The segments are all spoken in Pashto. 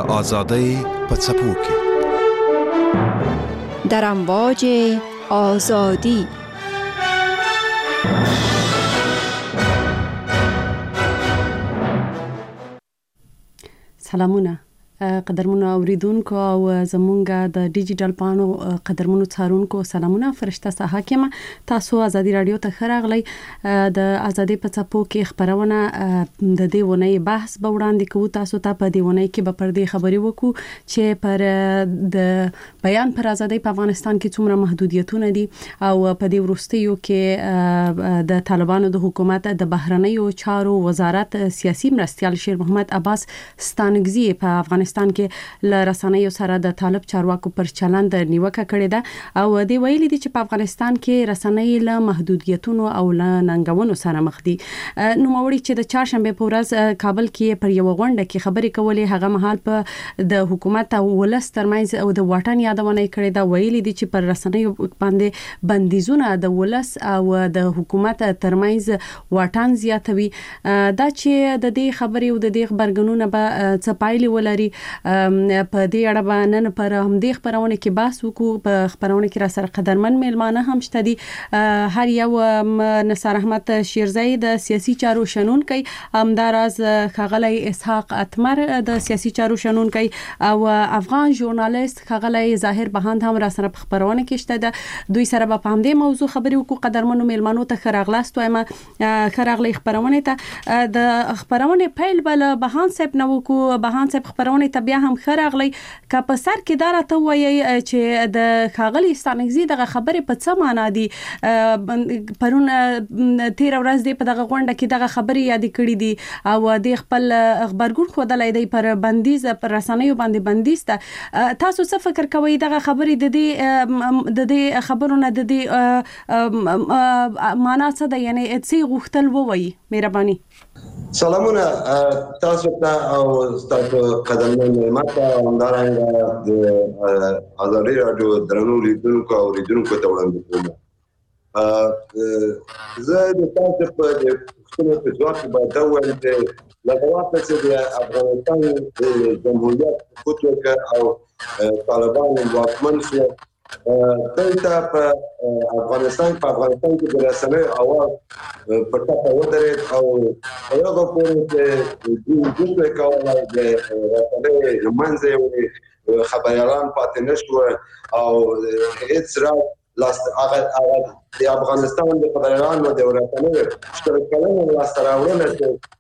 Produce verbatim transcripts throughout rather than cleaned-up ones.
آزادی په څپو کې در امواج آزادی. سلامونه قدرمنو اوریدونکو او زمونږ د ډیجیټل پانو قدرمنو څارونکو سلامونه. فرشته ساحه کې تاسو ازادي رادیو ته خراغلی. د ازادي په څپو کې خبرونه د دې ونې بحث به وړاندې کوو. تاسو ته په دې ونې کې به پر دې خبرې وکړو چې پر د بیان پر ازادي په افغانستان کې څومره محدودیتونه دي او په دې وروستیو کې د طالبانو د حکومت د بهرنیو چارو وزارت سیاسي مرستیال شیر محمد عباس ستانکزی په افغانستان کې ل رسنیو سره د طالب چارواکو پر چلند نیوکه کړې ده او دی ویلي دي چې په افغانستان کې رسنۍ له محدودیتونو او له ننګونو سره مخ دي. نو موري چې د چهارشنبه په ورځ کابل کې پر یو غونډه کې خبرې کولې، هغه مهال په د حکومت او ولس ترمنځ او د واټن یادونه کړې ده. ویلي دي چې پر رسنیو باندې بندیزونه د ولس او د حکومت ترمنځ واټن زیاتوي. دا چې د دې خبرې او د دې خبرګونونه به څه پایلې ولري په دې اړه باندې نن پر هم دې خبرونه کې بحث وکړو. په خبرونه کې را سره قدرمن میلمانه هم شته دي. هر یو نصر احمد شیرزئی د سیاسي چارو شنونکي، همداراز خغلی اسحاق اتمر د سیاسي چارو شنونکي او افغان ژورنالیست خغلی ظاهر بهاند هم را سره په خبرونه کې شته ده. دوی سره په هم دې موضوع خبرې وکړو. قدرمنو میلمانو ته خراغلاست وایم. خراغلی خبرونه ته د خبرونه پیل بل بهاند صاحب نو کو بهاند صاحب خبرونه ته بیا هم خراغلی که په سر کې دارا ته وایي چې د خاغلی ستانکزی دغه خبره په څه معنا دي. پرون تیر ورځ دی په دغه غونډه کې دغه خبرې یاد کړې دي او د خپل خبرګون خودلای دی پر بندیز پر رسنیو باندې بندیز ته. تاسو څه فکر کوئ دغه خبرې د دې د دې خبرونه د دې معنا څه ده، یعنی څه غوښتل ووایي؟ مهرباني. سلامونه تاسو ته او تاسو قدمن ماته همدارنګه د ازادي رادیو درنو لیدونکو او لیدونکو ته وړاندې کوم. زه د تاسو په خپل په ځواب باندې وایم چې لږه چې د افغانستان جمهوریت حکومت او طالبان واکمن شو دلته په افغانستان په افغانستان کې د رسنیو اواز په ټاپه ودرېد او هغه پورې چې د دوی کولای د رسنیو منځ یو خبريالان پاتې نشو او هیڅ را لاس هغه د افغانستان د خبريالانو د رسنیو شترکانو لاس راوړل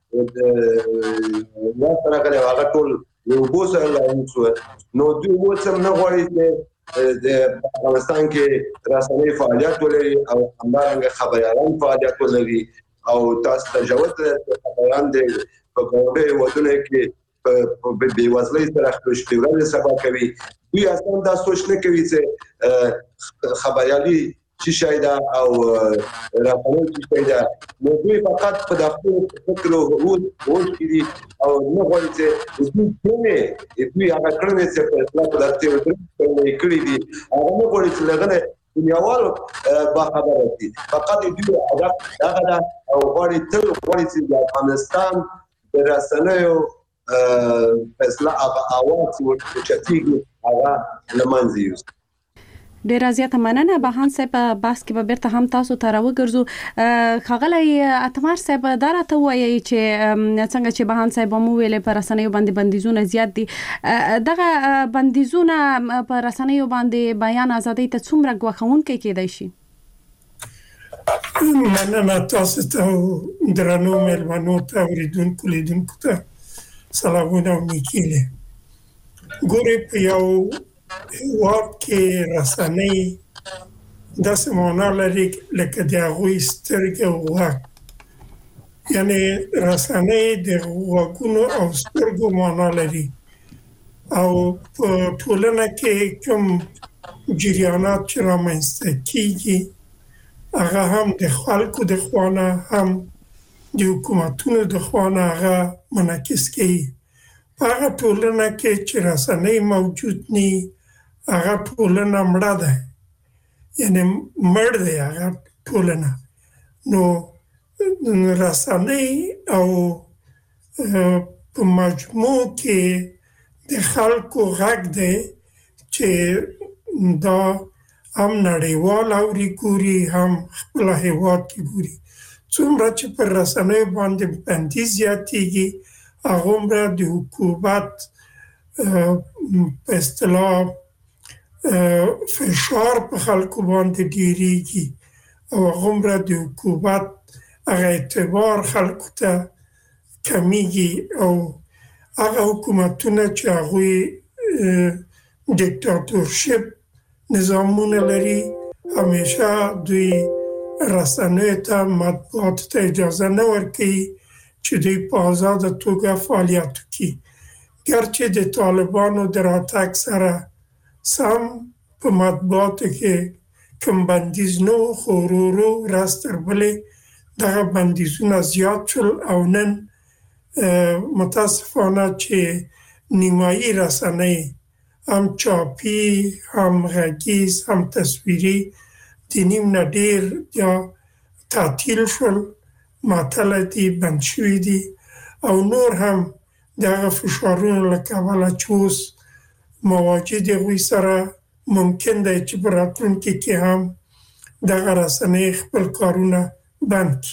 چې یا څنګه هغه ټول یو بوسه لاینسو نو دوی وڅم نه غواړي چې د افغانستان کې رسنۍ فعالیت ولري او همدارنګه خبريالان فعالیت ولري او تاسو تجاوز خبريالان د په کومه ودونه کې په بیوزلۍ سره خپل شتوري سبا کوي. دوی اصلا دا سوچ نه کوي چې خبريالي چې شایدا او راپور چې شایدا نو دوی فقط په دغه فکر او هوډ کې او نه غواړي چې دوی څنګه دوی هغه کړنې چې په اصلاح په داسې وکړي کړی دي هغه نه غواړي چې لغنه دنیاوالو با خبره دي. فقط دوی هدف هغه او غواړي تل غواړي چې د افغانستان د رسنیو اصلاح هغه اواز ورچتيږي هغه لمنځي یوز. ډیر زیاته مننه. بهاند صاحب بحث کې به بیرته هم تاسو ته راوګرځو. خغلی اتمر صاحب دراته وایي چې څنګه چې بهاند صاحب مو ویلې پر رسنیو باندې بندیزونه زیات دي. دغه بندیزونه پر رسنیو باندې بیان ازادي ته څومره غوښونکي کېدای شي؟ مننه تاسو ته درنو مېلمنو ته اوریدونکو لیدونکو ته سلامونه او نیکیله. ګورې په یو هیواد کې رسنۍ داسې معنا لري لکه د هغوی سترګې او غوږ، یعنی رسنۍ د غوږونو او سترګو معنا لري او په ټولنه کې کوم جریانات چې رامنځته کېږي هغه هم د خلکو د خوانه هم د حکومتونو د خوانه هغه منعکس کوي. هغه ټولنه کې چې رسنۍ موجود ني هغه ټولنه مړه ده، یعنی مړ دی هغه ټولنه. نو رسنۍ او په مجموع کې د خلکو غږ دی چې دا هم نړیوال اوري ګوري هم خپل هیواد کې ګوري. څومره چې پر رسنیو باندې بندي زیاتېږي هغومره د حکومت په اصطلاح فشار په خلکو باندې ډیریږي او هغومره د حکومت هغه اعتبار خلکو ته کمیږي او هغه حکومتونه چې هغوی دیکتاتورشپ نظامونه لري همیشه دوی رسنیو ته مطبوعاتو ته اجازه نه ورکوي چې دوی په آزاده توګه فعالیت وکړي. ګرچې د طالبانو د راتګ سره سم په مطبوعاتو کې کوم بندیز نه و، خو ورو ورو ورځ تر بلې دغه بندیزونه زیات شول او نن متاسفانه چې نیمایي رسنۍ هم چاپي هم غږیز هم تصویري د نیم نه ډېر یا تعطیل شول، معطله دي، بند شوي دي او نور هم دغه فشارونو له کبله چې اوس مواجه د هغوی سره ممکن دی چې په راتلونکي کې هم دغه رسنۍ خپل کارونه بند کړي.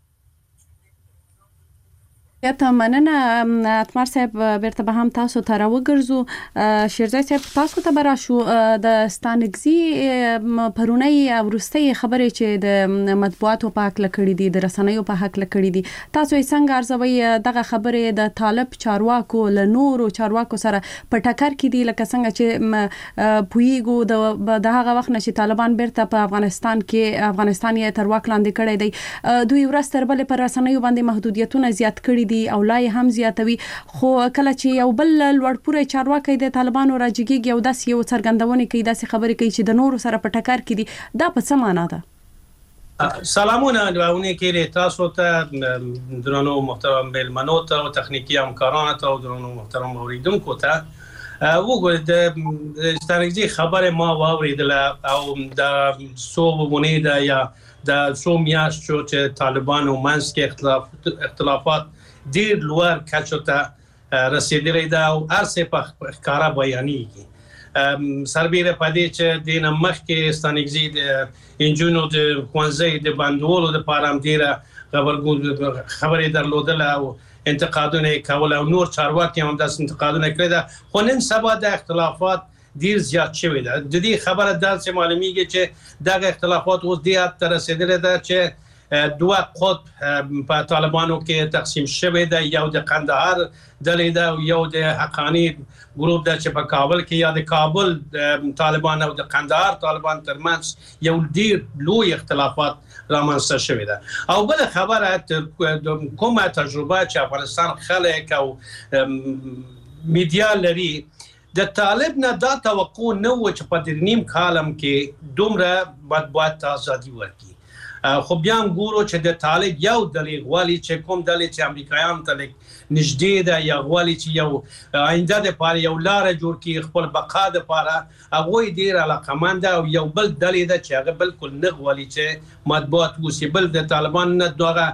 ته مننه اتمر صاحب، بیرته به هم تاسو ته راوګرځو. شیرزای صاحب، تاسو ته به راشو. د ستانکزي پرونی وروستۍ خبرې چې د مطبوعاتو په حق لکړې دي، د رسنیو په حق لکړې دي، تاسو یې څنګه ارزوي دغه خبرې د طالب چارواکو له نورو چارواکو سره په ټکر کې دي؟ لکه څنګه چې پویګو د هغه وخت نه چې طالبان بیرته په افغانستان کې افغانستان یې تر واک لاندې کړی دی، دوی ورځ تر بلې پر رسنیو باندې محدودیتونه زیات کړي دي او لا هم زیاتوي. خو کله چې یو بل لوړپوړی چارواکي د طالبانو راجګيږي او داسې یو څرګندونه کوي، داسې خبرې کوي چې د نورو سره په ټکر کې دي، دا په څه معنا ده؟ سلامونه راونه کې تاسو ته درنو محترم مېلمنو ته او تخنیکی همکارانو ته او درنو محترم اوریدونکو ته. وګورئ د ستانکزي خبره ما واوریدله او د صوبونه ده یا د څو میاشتو چې طالبانو منځ کې اختلاف اختلافات ډیر لوړ کچو ته رسیدلی ده او هر څه په ښکاره بیانېږي. سربیره پدې چې د مخکې ستانکزي د انجونو د ښوونځي د بندولو لپاره هم ډیره خبرې درلودله او انتقادونه کول او نور چارواکي هم داسې انتقادونه کړي ده. خو نن سبا د اختلافات ډیر زیات شوی ده. د دې خبره داسې معلومیږي چې دغه اختلافات اوس دې حد ته رسیدلی ده چې دوه قطب په طالبانو کې تقسیم شوی ده، یو د قندهار ډلې ده او یو د حقانی ګروپ ده چې په کابل کې یا د کابل طالبان او د قندهار طالبان ترمنځ یو ډیر لوی اختلافات رامنځته شوی ده. او بل خبره کومه تجربه چې افغانستان خلک او میډیا لري، د طالب نه دا توقع نه و چې په دې نیم کالم کې دومره مطبوعات ازادي ورکړي. خو بیا هم ګورو چې د طالب یو دلیل غواړي چې کوم دلیل چې امریکایان ته نږدې ده یا غواړي چې یو آینده لپاره یو لاره جوړ کړي خپل بقا لپاره، هغوی ډېر علاقمند او یو بل دلیل ده چې هغه بالکل نه غواړي چې مطبوعات اوسي. بل د طالبان نه دغه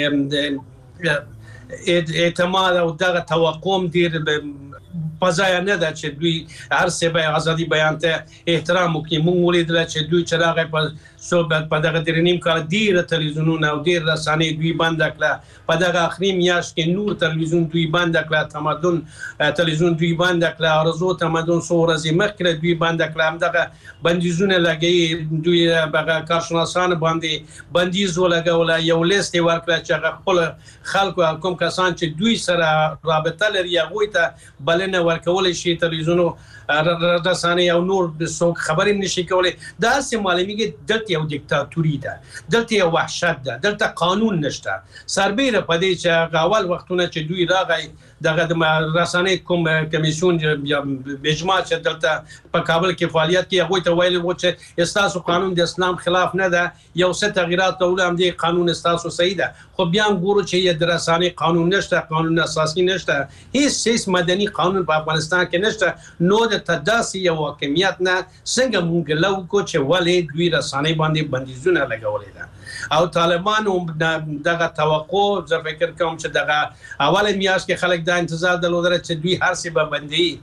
اعتماد او دغه توقع ډېر پزای نه ده چې دوی هر څه به ازادي بیان ته احترام وکړي. موږ ولیدل چې دوی چې راغی په صحبت په دغه درې نیم کال ډیر تلویزیونونه او ډیر رسنۍ دوی بند کړه. په دغه اخري میاشت کې نور تلویزیون دوی بند کړه، تمدن تلویزیون دوی بند کړه، ارزو تمدن څو ورځې مخکې دوی بند کړه. هم دغه بندیزونه لګي دوی هغه کارشناسان باندې بندیز ولګول، یو لیست ورکړه چې خپل خلکو کوم کسان چې دوی سره رابطه لري هغوی ته بلنه ورکول شي، تلویزیونو رسنۍ او نور څوک خبرې نشي کولای. دا سه معلومیږي دلته یو دیکتاتوري ده، دلته یو وحشت ده، دلته قانون نشته. سربیره پدې چې اول وختونه چې دوی راغی دغه رسنۍ کوم کمیسیون یا بجما چې دلته په کابل کې فعالیت کوي هغه ته ویل و چې استاسو قانون د اسلام خلاف نه ده، یو څه تغیرات ټول هم دي، قانون استاسو صحیح ده. خو بیا هم ګورو چې د رسنۍ قانون نشته، قانون اساسي نشته، هیڅ هیڅ مدني قانون په افغانستان کې نشته. نو د تداسي یو حاکمیت نه څنګه مونږ لو کو چې ولې دوی رسنۍ باندې بندیزونه لګولې ده. او طالبان دغه توقع زه فکر کوم چې دغه اول میاشت کې خلک دا انتظار درلودل چې دوی هر څه به بندي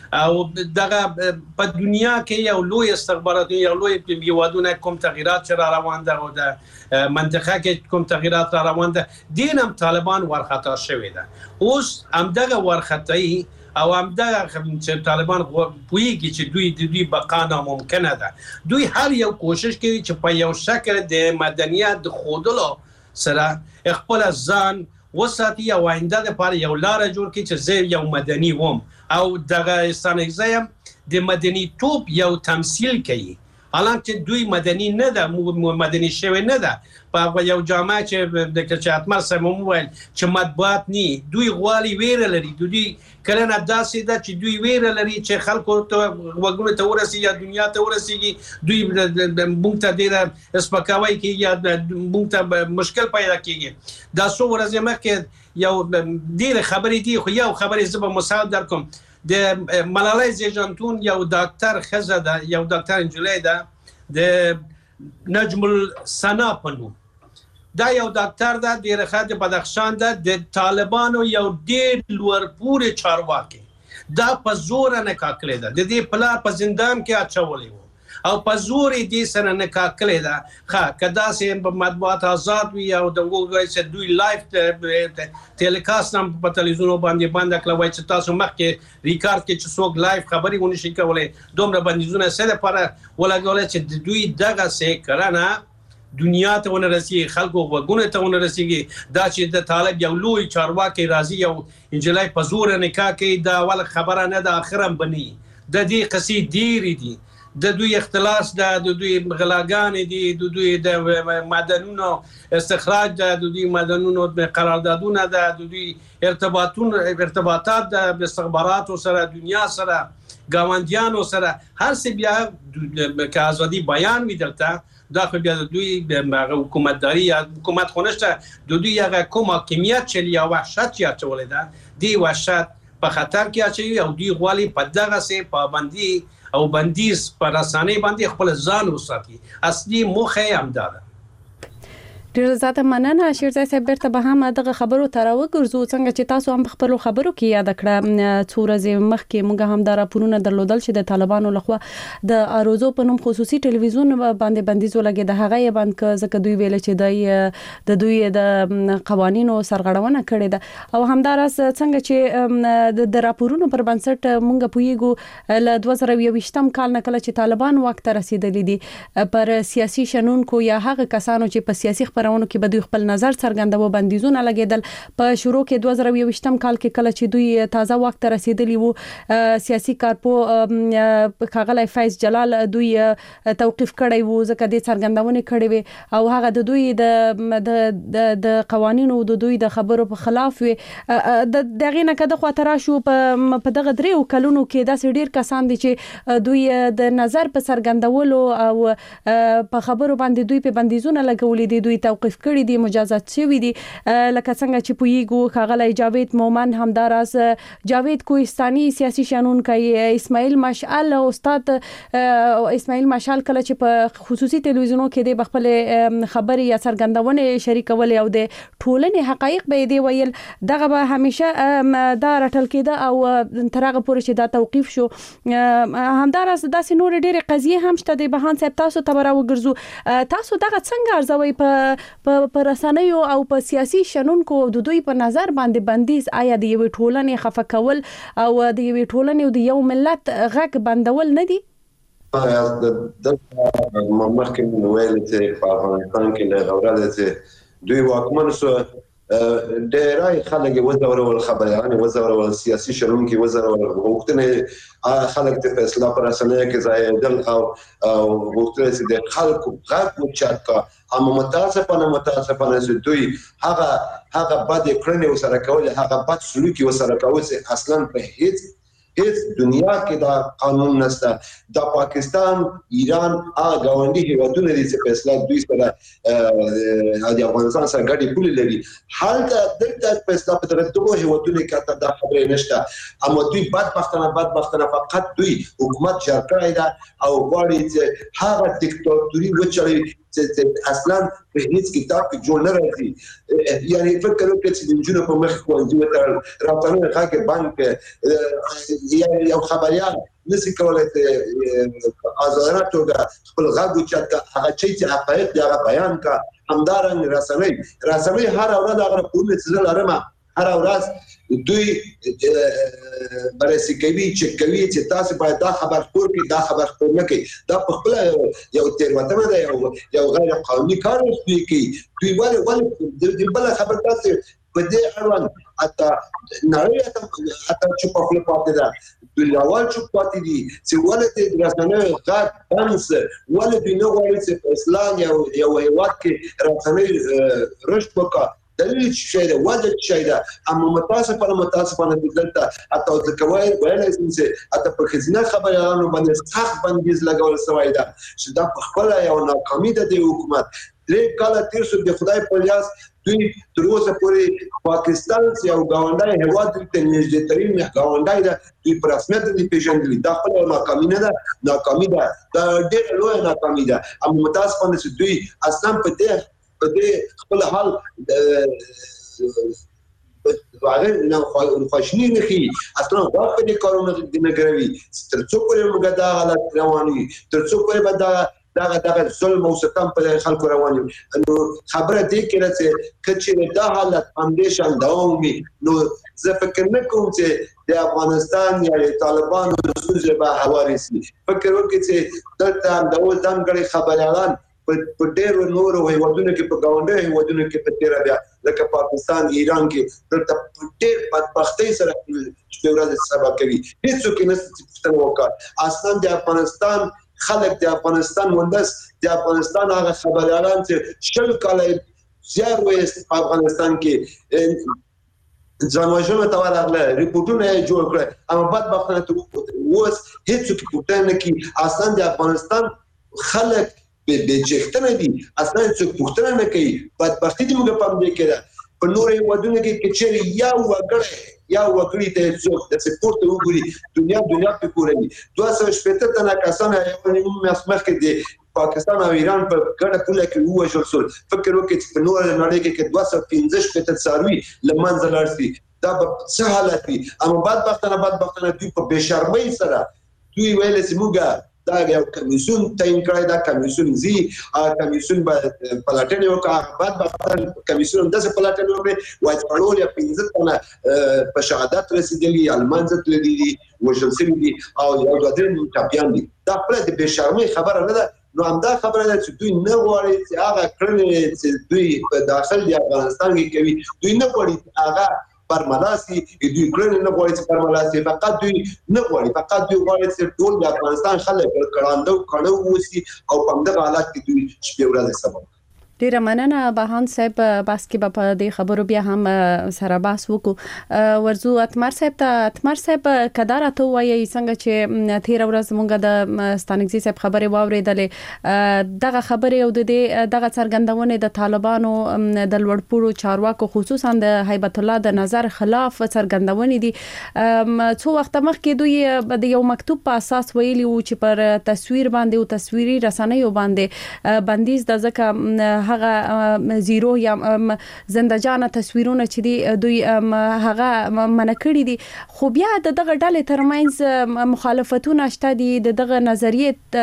او دغه په دنیا کې یو لوی استخباراتي یو لوی هیوادونه کوم تغیرات را روان ده او د منطقه کې کوم تغیرات را روان ده دینم طالبان ورخطا شوی ده اوس هم دغه ورخطایی او هم دغه چې طالبان پوهیږي چې دوی د دوی بقا ناممکنه ده دوی هر یو کوشش کوي چې په یو شکل د مدنیت د ښودلو سره خپل ځان وساتي او آینده لپاره یو لاره جوړ کړي چې زه یو مدني وم او دغه ستانګزایم د مدني توپ یو تمثيل کوي حالانکه دوی مدني نه ده مدني شوی نه ده په یو جامعه چې د کچاتمر سره موبایل چې مطبوعات ني دوی غوالي ویره لري دوی کله نه داسې ده چې دوی ویره لري چې خلکو ته وګړو ته ورسي یا دنیا ته ورسيږي دوی مونږ ته ډیره اسپکاوي کوي یا مونږ ته مشکل پیدا کیږي دا څو ورځې مخکې یو ډیره خبرې دي خو یو خبرې زبر مساعد درکم د ملالۍ زیجانتون یو ډاکټر خزه ده یو ډاکټر انجلۍ ده د نجم السنا پنو دا یو ډاکټر ده د رخات بدخشان ده د طالبانو یو ډیر لوړ پورې چارواکي دا په زور نه کاکلې ده د دې پلا په زندان کې اچولې وو او په زور دې سره نه کاکلې ده ښه کدا سه مطبوعات آزاد وي او د وګړي چې دوی لایف ټیلیکاست هم په تلویزیون باندې باندې کلوي چې تاسو مخکې ریکارډ کې چې څوک لایف خبري ونی شي کولای دومره بندیزونه سره لپاره ولګول چې دوی دغه سه کرانه دنیا ته ونرسي خلکو وګونه ته ونرسيږي دا چې د طالب یو لوی چارواکي راضي یو انجلای په زور نکاح کوي دا ول خبره نه د اخرم بني د دې قصې ډېری دي د دوی اختلاس د دوی غلاګان دي د دوی د معدنونو استخراج د دوی معدنونو قراردادونه د دوی ارتباطون ارتباطات د استخباراتو سره دنیا سره گاونډیانو سره هر څه بیا که ازادي بیان وي دلته دا خو بیا د دوی د حکومتداري یا حکومت خونشته د دوی هغه کوم حاکمیت چې یا وحشت یا چولې ده دی وحشت په خطر کې اچي او دوی غوالي په دغه سه پابندي او بندیز پر رسانه باندې خپل ځان وساتي اصلي موخه هم ده ډیر زیاته مننه شیرزای صاحب بیرته به هم دغه خبرو تر وګرځو څنګه چې تاسو هم خپل خبرو کې یاد کړه څو ورځې مخکې موږ هم دا راپورونه درلودل چې د طالبانو لخوا د اروزو په نوم خصوصي ټلویزیون باندې بندیز ولګي د هغه باندې ک ځکه دوی ویل چې د دوی د قوانینو سرغړونه کړې ده او همدارس څنګه چې د راپورونو پر بنسټ موږ پویګو ل دوه زره یوویشتم کال نه کله چې طالبان وخت رسیدلې دي پر سیاسي شنونکو یا هغه کسانو چې په سیاسي خبرونو کې به دوی خپل نظر څرګندوي بندیزونه لګیدل په شروع کې دوه زره یوویشتم کال کې کله چې دوی تازه وخت رسیدلی وو سیاسي کارپو کاغلی فیض جلال دوی توقيف کړی وو ځکه د څرګندونه کړې وي او هغه د دوی د د قوانینو د دوی د خبرو په خلاف وي د دغه نه کده خو ترا شو په دغه درې کلونو کې دا ډیر کسان دي چې دوی د نظر په څرګندولو او په خبرو باندې دوی په بندیزونه لګولې دي دوی توقيف کړی دي مجازات شوی دي لکه څنګه چې پویګو خاغلی جاوید مومن همداراز جاوید کوهستاني سیاسي شنونکي اسماعیل مشعل استاد اسماعیل مشعل کله چې په خصوصي ټلویزیونو کې د خپل خبري یا څرګندونه شریکول او د ټولنې حقایق به دی ویل دغه به همیشه دا رټل کېده او ترغه پورې چې دا توقيف شو همداراز داسې نور ډېر قضیه هم شته د بهان صاحب تاسو ته راوګرځو تاسو دغه څنګه ارزوي په په رسنیو او په سیاسي شنونکو د دوی په نظر باندې بندیز آیا د یوې ټولنې خفه کول او د یوې ټولنې او د یو ملت غږ بندول نه دي د مخکې ویل چې په افغانستان کې له اوراله چې دوی واکمن سو ډېرای خلک وزورول خبريان وزورول سیاسي شنونکي وزورول وختونه خلک ته فیصله پر اسنه کې ځای دل او وختونه چې د خلکو غږ وچاکا اما متاسفانه متاسفانه چې دوی هغه هغه بد کړنې وسره کول هغه بد سلوکي وسره کول چې اصلا په هیڅ هیڅ دنیا کې دا قانون نشته د پاکستان ایران هغه غونډي هیوادونه دي چې فیصله دوی سره د افغانستان سره ګډي پولي لري حالته دلته فیصله په دغه دوه هیوادونو کې ته دا خبره نشته اما دوی بدبختانه بدبختانه فقط دوی حکومت جوړ کړی دا او غواړي چې هغه دیکتاتوري وچړي چې اصلا په هیڅ کتاب کې جوړ نه راځي. یعنی فکر وکړئ چې د جنونو په مخ کې وځي راځنه خاطر بانک یعنی یو خبريال نسی کولای ته آزادانه توګه خپل غږ اوچت هغه چې حقایق دی هغه بیان کا. همدارنګ رسنۍ رسنۍ هر ورځ هغه په مثال لرمه هر ورځ دوی بررسي کوي چې کوي چې تاسو باید دا خبر خپور کړئ دا خبر خپور نه کړئ دا په خپل یو تیروتنه ده یو یو غیر قانوني کار دی کوي دوی ولې ولې د بل خبر تاسو په دې اړوند اته نړۍ ته اته چې په خپل پاتې ده دوی اول چې پاتې دي چې ولې د رسنۍ غږ بنس ولې دوی نه غواړي چې اسلام یو یو هیواد کې رسنۍ رشد وکړي دلیل شي دا وجه شي دا اما متاسفانه متاسفانه دلته اته ځکوي ویلای چې اته په خزینه خبرانو باندې سخت بندیز لګول شوی دا چې دا په خپل یو ناکامي ده د حکومت درې کاله تیر شو د خدای په لیاس دوی تر اوسه پورې پاکستان یو گاونډي هیواد ته نږدې ترين گاونډي ده دوی پر رسمیت د پیژندل دا خپل ناکامي نه ده ناکامي ده دا ډېر لوی ناکامي ده اما متاسفانه چې دوی اصلا په دې په دې خپل حال هغه نه خوښنی نه کی اصلا واقع دې کارونه د نګروي تر څو پورې موږ دا حالت رواني تر څو پورې به دا دا دا ظلم او ستم په خلکو رواني نو خبره دې کې راځي چې دا حالت اندیشان دوامي نو زه فکر نه کوم چې د افغانستان یا طالبانو د سوزه به حوارسي فکر وکړي چې دلته د اول ځانګړي خبريالان په ډېرو نورو هیوادونو کې په گاونډي هیوادونو کې په تیر بیا لکه پاکستان ایران کې دلته ډېر بدبختۍ سره چې ورځ سبا کوي هیڅوک نه ستنه وکړه اصلا د افغانستان خلک د افغانستان مندس د افغانستان هغه خبريالان چې شل کاله زیار وېست په افغانستان کې ځانوژنه ته ورغله ریپورتونه جوړ کړل اما بدبختانه اوس هیڅوک پوښتنه نه کوي اصلا د افغانستان خلک به چختنه دي اصلا څوک پوښتنه نه کوي بدبختی دې موږ په دې کې ده په نورې ودونه کې کچېری یا وګړي یا وګړي ته څوک د سپورت وګړي دنیا دنیا په کورني دوه سوه شپږ تنه کسان یو نیم مسمخ کې دي پاکستان او ایران په ګډه پوله کې ووژل شول فکر وکړئ چې په نورې نړۍ کې دوه سوه پنځه شپږ څاروي لمنځه لاړ شي دا به څه حالت وي اما بدبختانه بدبختانه دوی په بشرمۍ سره دوی ویل چې موږ دا یو کمیسیون تعین کړی دا کمیسیون زی ا کمیسیون په پلاټنیو کې بعد بعد کمیسیون د څه پلاټنیو کې وایي پړول یا پنځه تنه په شهادت رسیدلی المانزه تللی دي وشل سیمدي او یو د دې ټاپیان دي دا پر د بشرمۍ خبره نه ده نو همدا خبره ده چې دوی نه غواړي چې هغه کړنې چې دوی په داخل د افغانستان کې کوي دوی نه غواړي هغه پرملاسي دوی کړنې نه غواړي چې پرملاسي فقط دوی نه غواړي فقط دوی غواړي چې ټول د افغانستان خلک کړهاندو کړهو وسی او په دغه حالت کې دوی شپې ورځې سبب ډیره مننه بهان صاحب بس کې په دې خبرو بیا هم سره باس وکړو ورزو اتمر صاحب ته اتمر صاحب کدار ته وایي څنګه چې تیر ورځ مونږ د ستانګزي صاحب خبره واوریدلې دغه خبره او د دغه څرګندونه د طالبانو د لوړپوړو چارواکو خصوصا د هیبت الله د نظر خلاف څرګندونه دي څو وخت مخکې دوی د یو مکتوب په اساس ویلي و چې پر تصویر باندې او تصویري رسنیو باندې بندیز د ځکه هغه زیرو یا زندجانه تصویرونه چې دی دوی هغه منکړي دي خو بیا دغه ډلې ترمنځ مخالفتونه شته دي دغه نظریه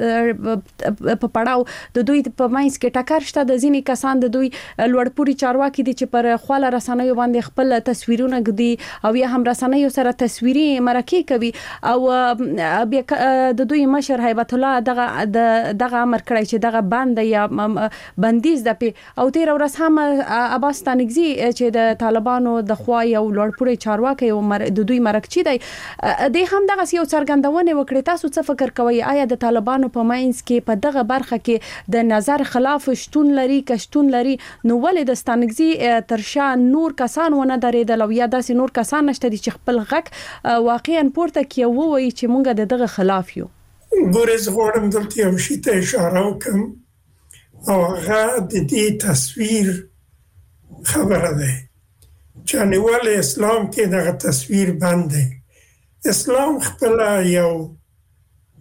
په پړاو د دوی په مینس کې ټکر شته د ځینې کسان د دوی لوړپوړي چارواکي دي چې پر خپل رسنیو باندې خپل تصویرونه ګدي او یا هم رسنیو سره تصویري مرکه کوي او بیا د دوی مشر هیبت الله دغه دغه امر کړی چې دغه بند یا بندیز د پی او تیر ورځ هم عباس ستانګزي چې د طالبانو د خوا یو لوړپوړي چارواکي او د دوی مرکچی دی د هم دغه یو څرګندونه وکړه تاسو څه فکر کوئ آیا د طالبانو په ماینس کې په دغه برخه کې د نظر خلاف شتون لري کشتون لري نو ولې د ستانګزي ترشا نور کسان ونه درېدل او یا داسې نور کسان نشته چې خپل غږ واقعا پورته کوي وایي چې مونږ د دغه خلاف یو ګورز غوړم دلته یو شی ته اشاره وکم او هغه د دې تصویر خبره ده چې نیول اسلام کې دغه تصویر بند دی اسلام خپل یو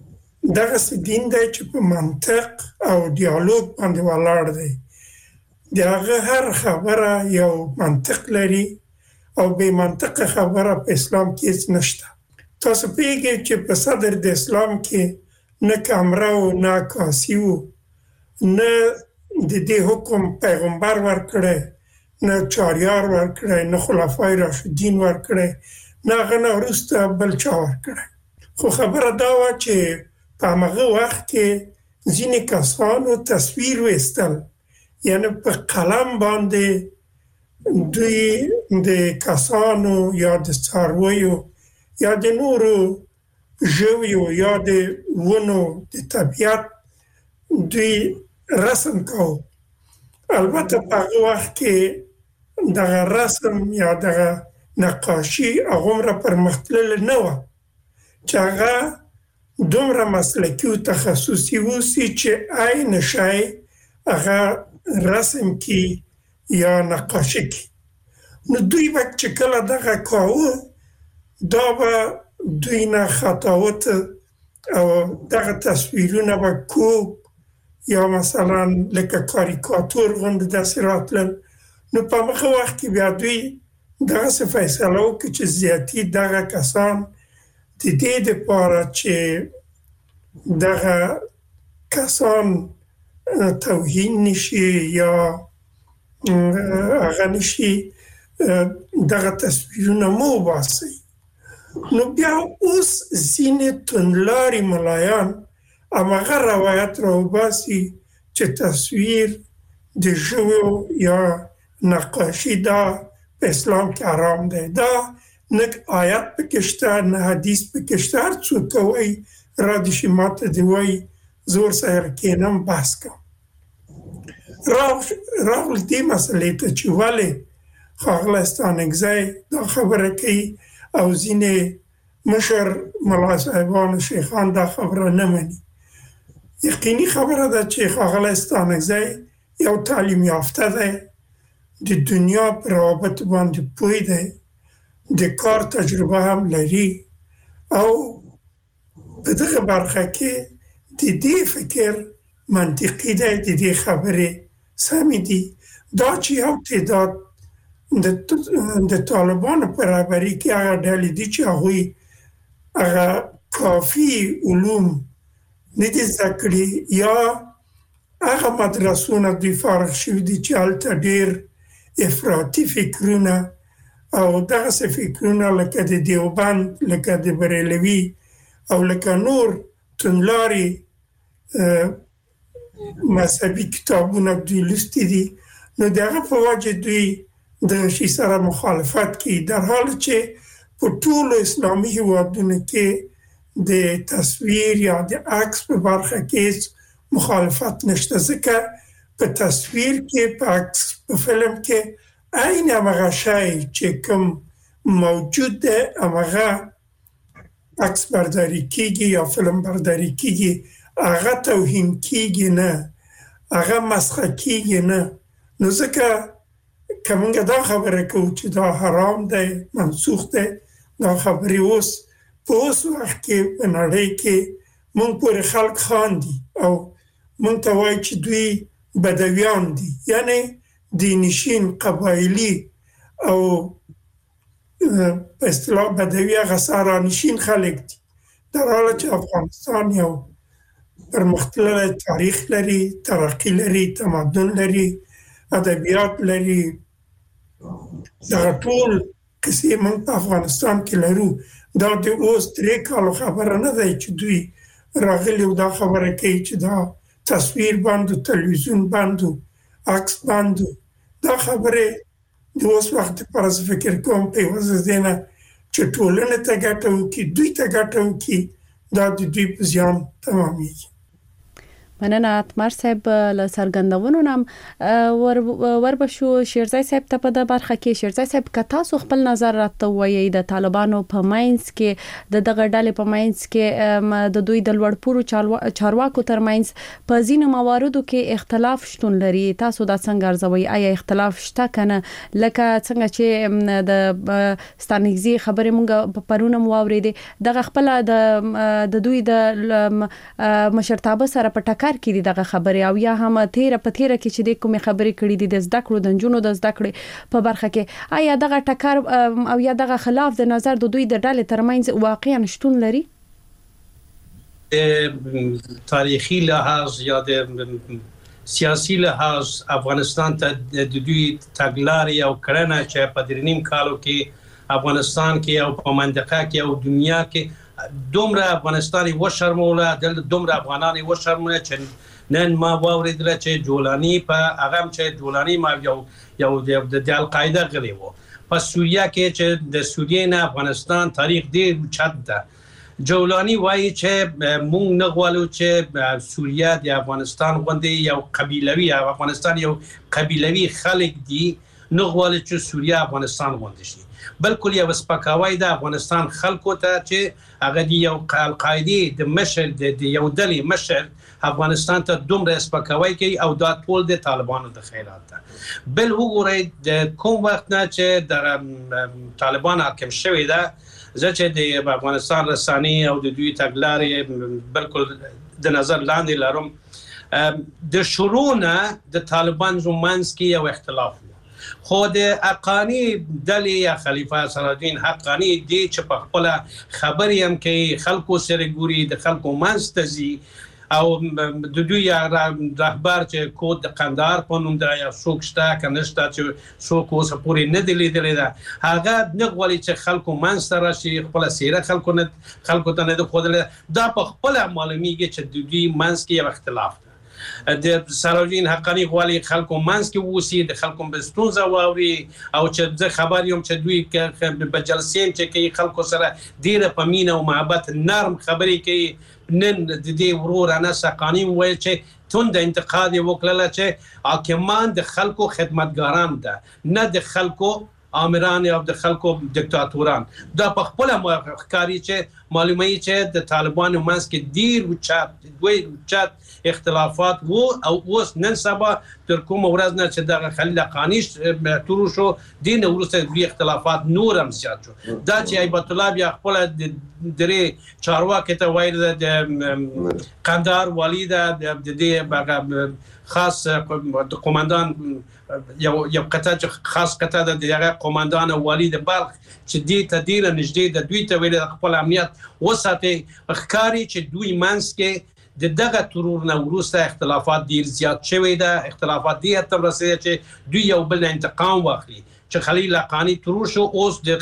دغه دین دی چې په منطق او ډیالوګ باندې ولاړ دی. د هغه هر خبره یو منطق لري او بې منطقه خبره په اسلام کې هیڅ نشته. تاسو پوهیږئ چې په صدر د اسلام کې نه کمره و نه کاسي و، نه د دې حکم پیغمبر ورکړی، نه چاریار ورکړی، نه خلفای راشدین ورکړی، نه هغه نه وروسته بل چا ورکړی. خو خبره دا وه چې په همغه وخت کې ځینې کسانو تصویر ویستل، یعنی په قلم باندې دوی د کسانو یا د څارویو یا د نورو ژویو یا د ونو د طبیعت دوی رسم کوو. البته په هغه وخت کې دغه رسم یا دغه نقاشي هغومره پرمختللې نه وه چې هغه دومره مسلکي و تخصصي اوسي چې عین شی هغه رسم کی یا نقاشي کی. نو دوی به چې کله دغه کاوه دا به دوی نه خطاوت او دغه تصویرونه به کوب یا مثلا لکه کاریکاتور غوندې داسې راتلل. نو په هغه وخت کې بیا دوی دغسې فیصله وکړه چې زیاتي دغه کسان د دې دپاره چې دغه کسان توهین نشي یا هغه نشي دغه تصویرونه مو وباسي. نو بیا اوس ځینې توندلاري ملایان هماغه روایت راوباسي چې تصویر د ژویو یا نقاشي دا په اسلام کې حرام دی. دا نه آیت پکې شته نه حدیث پکې شته. هر څوک کوي را دې شي ماته دې وایي زه ورسره کښېنم بحث کوم. راغلو دې مسئلې ته چې ولې ښاغلی ستانکزی دا خبره کوي او ځینې مشر ملا صاحبان و شیخان دا خبره نه مني. یقیني خبره ده چې ښاغلی ستانکزی یو تعلیم یافته دی، د دنیا په روابطو باندې پوه دی، د کار تجربه هم لري او په دغه برخه کې د دې فکر منطقي دی، د دې خبرې سمې دي. دا چې یو تعداد د طالبانو په رهبري کې هغه ډلې دي چې هغوی هغه کافي علوم نه دي زده کړي یا هغه مدرسونه دوی فارغ شوي دي چې هلته ډېر افراطي فکرونه او دغسې فکرونه لکه د دیوبند، لکه د بریلوي او لکه نور توندلاري مذهبي کتابونه دوی لوستي دي. نو د هغه په وجه دوی د شي سره مخالفت کوي، در حال چې په ټولو اسلامي هېوادونو کې د تصویر یا د عکس په برخه کې هیڅ مخالفت نشته، ځکه په تصویر کې، په عکس، په فلم کې عین همغه شی چې کوم موجود دی همغه عکس برداری کیږي یا فلم برداری کیږي، هغه توهین کیږي نه، هغه مسخه کیږي نه. نو ځکه که موږ دا خبره کوو چې دا حرام دی، منسوخ دی، دا خبرې اوس په اوس وخت کې په نړۍ کې موږ پورې خلک خاندي او موږ ته وایي چې دوی بدویان دي، یعنی دینشین، قبایلي او په اصطلاح بدوي هغه صحرانشین خلک دي، در حاله چې افغانستان یو پرمختللی تاریخ لري، ترقي لري، تمدن لري، ادبیات لري. دغه ټول کیسې موږ په افغانستان کې لرو. دا د اوس درې کالو خبره نه دی چې دوی راغلي او دا خبره کوي چې دا تصویر بند و تلویزیون بند و عکس بند و دا خبرې د اوس وخت لپاره زه فکر کوم په عوض دی نه چې ټولنې ته ګټه وکړي، دوی ته ګټه وکړي، دا د دوی په زیان تمامیږي. مننه اتمر صاحب له څرګندونو نام ور وربشو شیرزای صاحب ته په د برخه کې شیرزای صاحب که تاسو خپل نظر راته وایي د طالبانو په ماینس کې د دغه ډلې په ماینس کې د دوی د لوړپوړو چارواکو ترمنځ په ځینو مواردو کې اختلاف شتون لري تاسو دا څنګه ارزوي آیا اختلاف شته کنه لکه څنګه چې د ستانګزي خبره مونږ په پرونه مو اورېدې دغه خپل د د دوی د مشرتابه سره په ټکر کې دي دغه خبره او یا هم تیر په تیر کې چې د کومه خبرې کړې دي د زده کړو د جنونو د زده کړې په برخه کې آیا دغه ټکر او یا دغه خلاف د نظر د دوی د ډلې ترمنځ واقعا شتون لري تاریخي لحاظ یا د سیاسي لحاظ افغانستان ته د دوی تګلارې او کړنه چې په درنیم کالو کې افغانستان کې او په منطقه کې او دنیا کې دومره افغانستاني و شرموله د دومره افغاناني و شرموله چې نن ما واوریدل چې جولانی په هغه چې جولانی ما یو یو د القاعده غلی وو په سوریه کې چې د سوریې نه افغانستان تاریخ ډیر چت ده جولانی وایي چې مونږ نه غواړو چې سوریه د افغانستان غوندې یو قبیلوي افغانستان یو قبیلوي خلک دي نه غواړي چې سوریه افغانستان غوندې شي بلکل یو سپکاوی د افغانستان خلکو ته چې هغه دی یو القاعده د مشر د یو ډلې مشر افغانستان ته دومره سپکاوی کوي او دا ټول د طالبانو د خیرات ده بل وګورئ د کوم وخت نه چې د طالبان حاکم شوی ده زه چې د افغانستان رساني او د دوی تګلارې بلکل د نظر لاندې لرم د شروع نه د طالبان زمانس کې یو اختلاف خود حقانی دلی یا خلیفہ صلاحالدین حقانی دی چې په خپل خبرې هم کوي خلکو سره ګوري د خلکو منځ او د دوی رهبر چې کود د قندهار په نوم د یا څوک شته کنه شته چې څوک اوس پورې نه دی لیدلی ده هغه نه غواړي چې خلکو منځ ته راشي خپل سیره خلکو نه خلکو ته نه خودل دا په خپل معلومیږي چې د دوی منځ کې یو اختلاف د صلاحالدین حقانی غواړي خلکو منځ کې ووسي د خلکو بستونزه واوري او چې زه خبر یم چې دوی په جلسې چې کوي خلکو سره ډیره په مینه او محبت نرم خبرې کوي نن د دې ورور انس حقانی وایي چې تند انتقاد وکړه چې حاکمان د خلکو خدمتګاران ده نه د خلکو آمران او د خلکو دیکتاتوران دا په خپل ښکاري چې معلومه چې د طالبانو منځ کې ډیر وچات دوی وچات اختلافات وو او اوس نن سبا تر کوم ورځ نه چې د خلیل حقانی تورو شو دین ورسته دوی اختلافات نور هم زیات شو دا چې ایبت الله بیا خپل د درې چارواکي ته وایي د قندهار والی د دې خاص قومندان یو یو قطعه خاص قطعه د دغه قومندان والی د بلخ چې دې ته ډیره نږدې د دوی ته ویل خپل امنیت وساتي ښکاری چې دوی منځ کې د دغه ترور نه ورسته اختلافات ډیر زیات شوی ده اختلافات دي تر رسیدي چې دوی یو بل انتقام واخلي چې خلیل حقانی ترور شو اوس د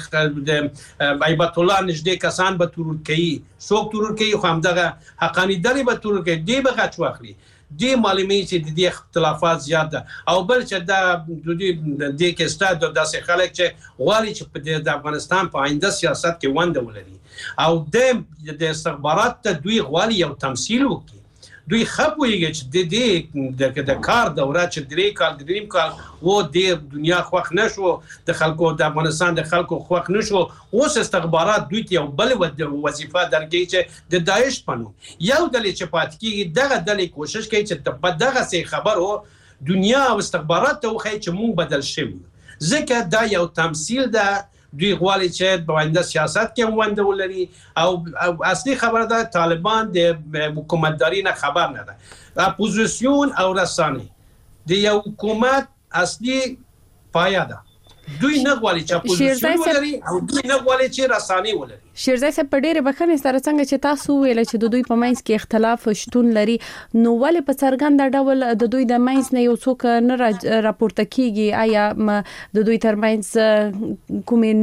ایبت الله نږدې کسان به ترور کوي څوک ترور کوي خو هم دغه حقانی دلی به ترور کوي دی به غچ واخلي دی معلومه چې د دې اختلافات زیات ده او بل چې دا د دې کې ستاد داسې خلک چې غواړي چې د افغانستان په آینده سیاست کې ونده ولري او د استخبارات ته دوی غواړي یو تمثيل وکړي دوی خپويږي چې د دې د کار دوره چې درې کال دریم کال و د دنیا خوښ نشو د خلکو د افغانستان د خلکو خوښ نشو اوس استخبارات دوی ته یو بل وظیفه درګي چې د داعش پنو یو دلی چې پات کیږي دغه دلی کوشش کوي چې په دغه سي خبرو دنیا او استخبارات ته وخی چې مونږ بدل شوی ځکه دا یو تمثيل ده دوی غواړي چې په آینده سیاست کې ونده ولري او اصلي خبره ده طالبان د حکومتداري نه خبر نه ده اپوزیسیون او رسانه د یو حکومت اصلي پایه ده دوی نه غواړي چې اپوزیسیون ولري او دوی نه غواړي چې رسانه ولري شیرزای صاحب په ډېرې بخښنې سره څنګه چې تاسو ویل چې د دوی په منځ کې اختلاف شتون لري نو ولې په څرګند ډول د دوی د منځ نه یو څوک نه راپورته کیږي آیا د دوی ترمنځ کومې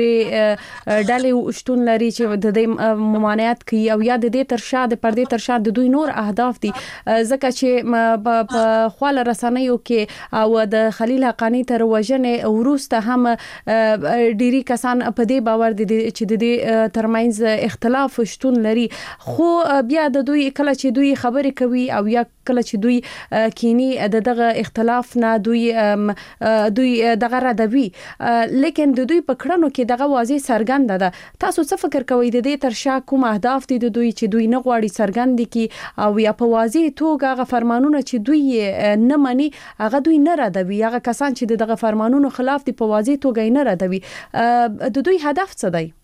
نورې ډلې شتون لري چې د دې ممانعت کوي او یا د دې تر شا د پردې تر شا د دوی نور اهداف دي ځکه چې په خواله رسنیو کې او د خلیل حقانی تر وژنې وروسته هم ډېری کسان په دې باور دي چې د دې ترمنځ اختلاف شتون لري خو بیا د دوی کله چې دوی خبرې کوي او یا کله چې دوی کینی د دغه اختلاف نه دوی دوی دغه ردوي لیکن د دوی په کړنو کې دغه واضح څرګند ده. تاسو څه فکر کوئ د دې تر شا کوم اهداف دي د دوی چې دوی نه غواړي څرګند کی او یا په واضح توګه هغه فرمانونه چې دوی نه مني هغه دوی نه ردوي، هغه کسان چې دغه فرمانونو خلاف دي په واضح توګه نه ردوي، د دوی هدف څه دی؟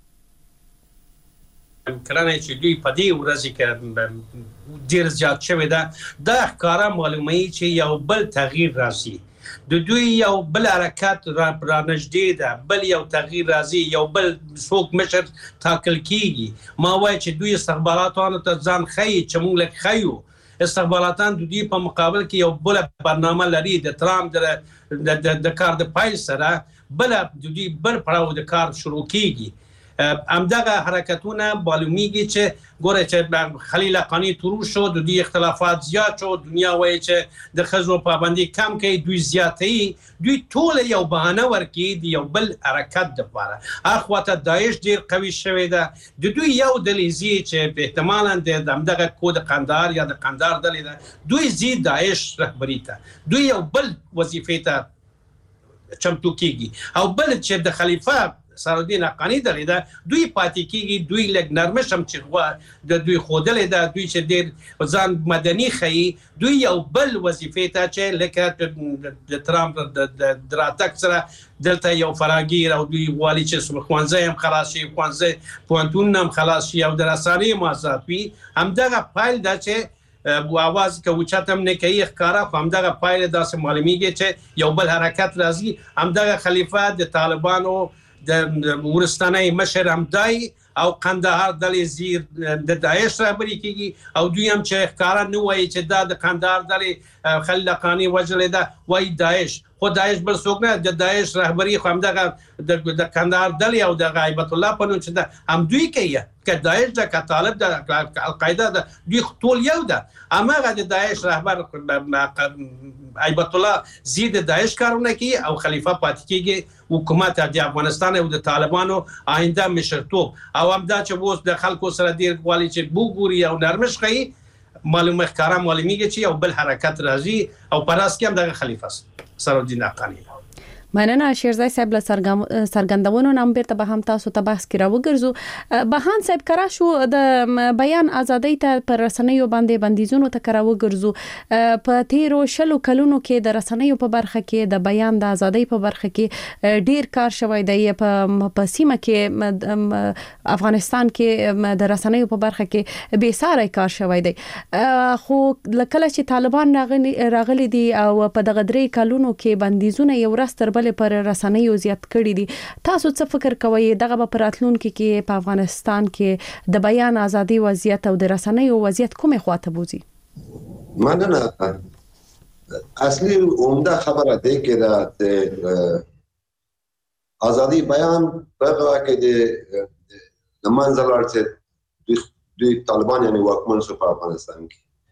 کله چې دوی په دې ورځ کې ډیر زیات شوی ده دا ښکارا معلومه چې یو بل تغییر راځي، د دوی یو بل حرکت را نږدې ده، بل یو تغییر راځي، یو بل څوک مشر ټاکل کیږي. ما وایي چې دوی استخباراتانو ته ځان ښیي چې موږ لږ ښیو، استخباراتان د دوی په مقابل کې یو بل برنامه لري د ترامپ د کار د پایل سره بل د دوی بل پړاو د کار شروع کیږي. همدغه حرکتونه معلومیږي چې ګوره چې خلیل حقانی تورو شو د دوی اختلافات زیات شو، دنیا وایي چې د ښځو پابندي کم کوي، دوی زیاتوي، دوی ټول یو بهانه ورکوي د یو بل حرکت دپاره. اخواته داعش ډیر قوي شوی ده، د دوی یو ډلې ځي چې احتمالا د همدغه کود قندهار یا د قندهار ډلې ده دوی ځي داعش رهبري ته، دوی یو بل وظیفې ته چمتو کیږي، او بل چې د خلیفه سرالدین حقانی دلې ده دوی پاتې کیږي، دوی لږ نرمش هم چې غوا د دوی خودلې ده، دوی چې ډېر ځان مدني ښیي، دوی یو بل وظیفې ته چې لکه د ترامپ د راتګ سره دلته یو فراګیر او دوی غواړي چې ښوونځی هم خلاص شي، ښوونځی پوهنتونونه هم خلاص شي او د رسنیو هم آزاد وي. همدغه پایل ده چې اواز که اوچت هم نه کوي ښکاره، خو همدغه پایل داسې معلومیږي چې یو بل حرکت راځي. همدغه خلیفه د طالبانو د ورستاني مشر هم دی او قندهار ډلې زیر د داعش رهبري کیږي، او دوی هم چې ښکاره نه وایي چې دا د قندهار ډلې خلیل حقانی وژلې ده، وایي داعش، خو داعش بل څوک نه، د داعش رهبري خو همدغه د قندهار ډلې او د هیبت الله په نوم چې ده هم دوی کوي، که داعش ده که طالب ده که القاعده ده دوی ټول یو ده. هماغه د داعش رهبر هیبت الله زید داعش کارونه کوي او خلیفه پاتې کیږي حکومت د افغانستان او د طالبانو آینده مشرتوب، او همدا چې اوس د خلکو سره ډیر غواړي چې بوګوري او نرمش ښیي، معلومه ښکاره معلومیږي چې یو بل حرکت راځي او په راس کې هم دغه خلیفه سرالدین حقانی. مننه شیرزای صاحب له څرګندونو نه بیرته به هم تاسو ته بحث کې راوګرځو. بهان صاحب کرا شو د بیان ازادۍ ته پر رسنیو باندې بندیزونو ته کرا وګرځو، په تیرو شلو کلونو کې د رسنیو په برخه کې د بیان د ازادۍ په برخه کې ډیر کار شوی دی، په سیمه کې افغانستان کې د رسنیو په برخه کې بې ساري کار شوی دی، خو کله چې طالبان راغلي دي او په دغه درې کلونو کې بندیزونه یو ورځ تر پر رسنیو زیات کړي دي، تاسو څه فکر کوئ دغه په راتلونکي کې په افغانستان کې د بیان ازادي وضعیت او د رسنیو وضعیت کومه خواته بوزي؟ مننه. اصلي عمده خبره ده کې د ازادي بیان په هغه کې د منځ لار چې د طالبان یعنی واکمن شو په افغانستان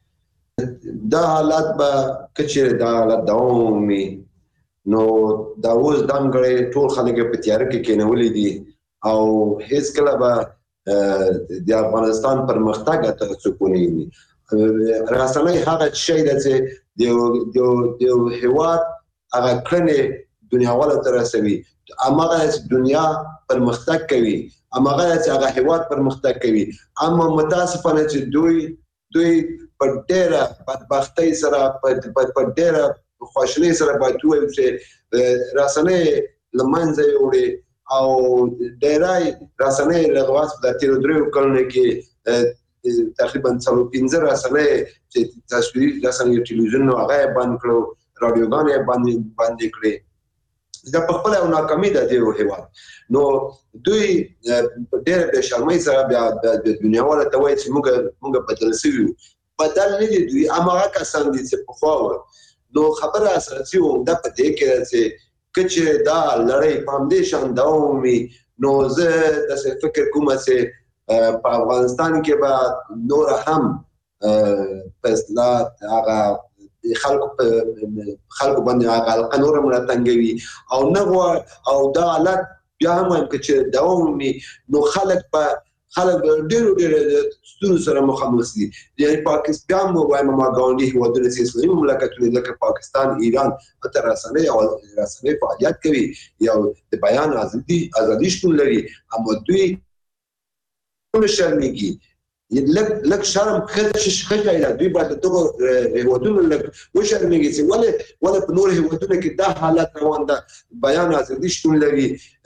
کې دا حالت به کچې دا حالت دوامي نو دا اوس دانګړې ټول خلک په تیار کې کېنولې دي او هیڅ کله به د افغانستان پرمختګ ته سکونی وي. رسنۍ هغه شی ده چې د د هیواد هغه کړنې دنیاواله ته رسوي، هغه دنیا پرمختګ کوي، هغه چې هغه هیواد پرمختګ کوي. اما متاسفانه چې دوی دوی په ډېره بدبختۍ سره په ډېره خواشنۍ سره باید ووایو چې رسنۍ له منځه یوړې او ډېری رسنۍ له غواس په تېرو دریو کلونو کې تقریبا څلور پنځه رسنۍ چې تصویري رسنۍ ټلویزیون هغه یې بند کړو، راډیوګانې یې بندې کړې. دا په خپله یو ناکامي ده د یو هېواد. نو دوی په ډېره بې شرمۍ سره بیا د دنیاواله ته وایي چې موږ بدل سوي یو. بدل نه دي دوی، هماغه کسان دي چې پخوا وو. نو خبره اساسي عمده په دې کې ده چې که چې دا لړۍ په همدې شان دوام وي نو زه داسې فکر کوم چې په افغانستان کې به نوره هم په اصطلاح هغه خلکو په خلکو باندې هغه حلقه نوره هم راتنګوي او نه او دا حالت بیا هم وایم که چې دوام ومومي نو خلک به خلک ډېرو ډېرو ستونزو سره مخامخ دي. یعنې پاکستان هم وایم ما ګاونډي هېوادونه چې اسلامي مملکتونه لکه پاکستان، ایران ته رسنۍ او رسنۍ فعالیت کوي یا د بیان ازادي ازادي شتون لري، اما دوی نه شرمېږي. لږ لږ شرم ښه شی ده، دوی باید د دغو هېوادونو لږ وشرمېږي چې ولې ولې په نورو هېوادونو کې دا حالت روان ده، بیان ازادي شتون لري،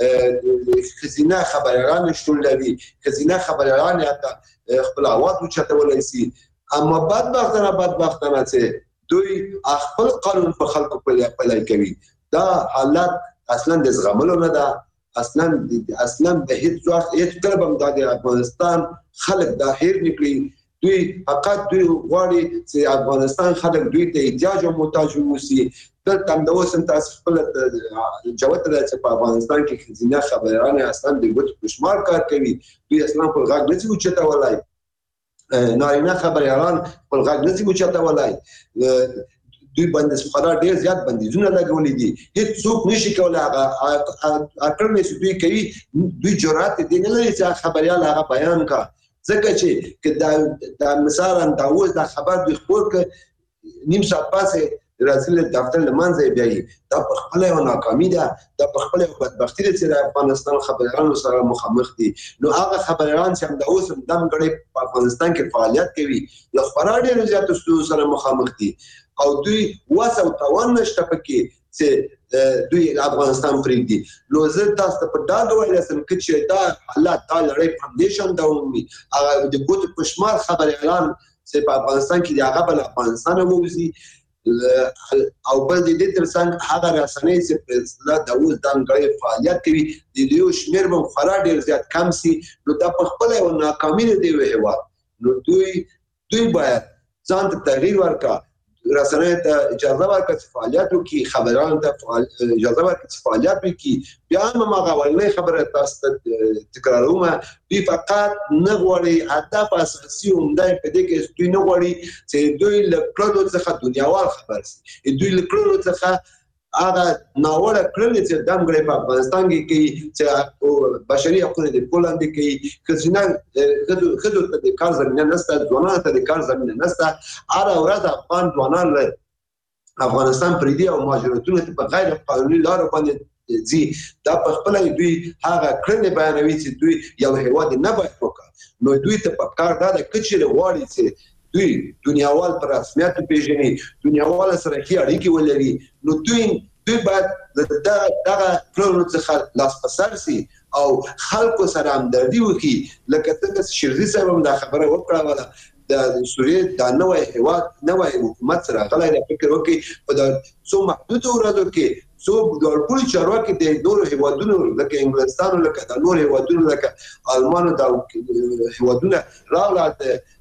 ښځینه خبریالان شتون لري، ښځینه خبریالان حتی خپل اواز اوچتولی شي. اما بدبختانه بدبختانه چې دوی خپل قانون په خلکو پلی کوي. دا حالت اصلا د زغملو نه ده، اصلا اصلا به هیڅ وخت هیڅ کله به د افغانستان خلک دا هیر نه کړي. دوی فقط دوی غواړي چې افغانستان خلک دوی ته احتیاج او محتاج واوسي. دلته هم د اوس هم تاسو خپل جوت ده چې په افغانستان کې ښځینه خبریالان اصلا د ګوتو په شمار کار کوي، دوی اصلا خپل غږ نه شي اوچتولی، نارینه خبریالان خپل غږ نه شي اوچتولی. دوی باندې خورا ډېر زیات بندیزونه لګولي دي، هیڅ څوک نشي کولی هغه کړنې چې دوی کوي. دوی جرأت دې نه لري چې خبریال هغه بیان کړه، ځکه چې که دا مثلا دا اوس دا خبر دوی خپور کړه نیم ساعت پسې راځي له دفتر له منځه یې بیایي، دا په خپله یوه ناکامي ده، دا په خپله یوه بدبختي ده چې د افغانستان خبریالانو سره مخامخ دي. نو هغه خبریالان چې همدا اوس هم دم ګړی په افغانستان کې فعالیت کوي له خورا ډېرو زیاتو ستونزو سره مخامخ دي او دوی وس او توان نشته پکې چې دوی افغانستان پرېږدي. نو زه تاسو ته په ډاډ ویلی شم چې دا حالات دا لړۍ په همدې شان دوام ومي. هغه د ګوتو په شمار خبریالان چې په افغانستان کې دي هغه به له افغانستانه ووځي، او بل د دې تر څنګ هغه رسنۍ چې په اصطلاح د اوس ځانګړی فعالیت کوي د دوی شمېر به خورا ډېر زیات کم سي. نو دا په خپله یوه ناکامي ده د یوه هېواد. نو دوی دوی باید ځان ته تغییر ورکړه، رسنۍ ته اجازه ورکړه چې فعالیت وکړي، خبرانو ته اجازه ورکړي چې فعالیت وکړي. بیا هم هماغه اولنۍ خبره تاسو ته تکراروم، دوی فقط نه غواړي، هدف اساسي عمده یې په دې کې دوی نه غواړي چې دوی له کړنو څخه دنیاوال خبر شي، دوی له کړنو څخه هغه ناوړه کړنې چې دم ګړی په افغانستان کې کوي چې بشري حقونه د پښو لاندې کوي، ښځینه ښځو ته د کار زمینه نشته، ځوانانو ته د کار زمینه نشته. هره ورځ افغان ځوانان له افغانستان پرېږدي او مهاجرتونو ته په غیر قانوني لارو باندې ځي. دا په خپله دوی هغه کړنې بیانوي چې دوی یو هېواد نه باید وکړي. نو دوی ته پکار دا ده که چېرې غواړي چې دوی دنیاوال په رسمیت وپېژني، دنیاوال سره ښې اړیکې ولري، نو دوی دوی باید دغه کړنو څخه لاس په سر سي او خلکو سره همدردي وکړي. لکه څنګه چې شیرزي صاحب هم دا خبره وکړه، د سوریې دا نوی هېواد نوی حکومت سره غلی دی، فکر وکړي په دا څو محدودو ورځو کې څو ډول چارواکي د نورو هېوادونو لکه انګلستان، لکه د نورو هېوادونو لکه المانو دا هېوادونه راغله،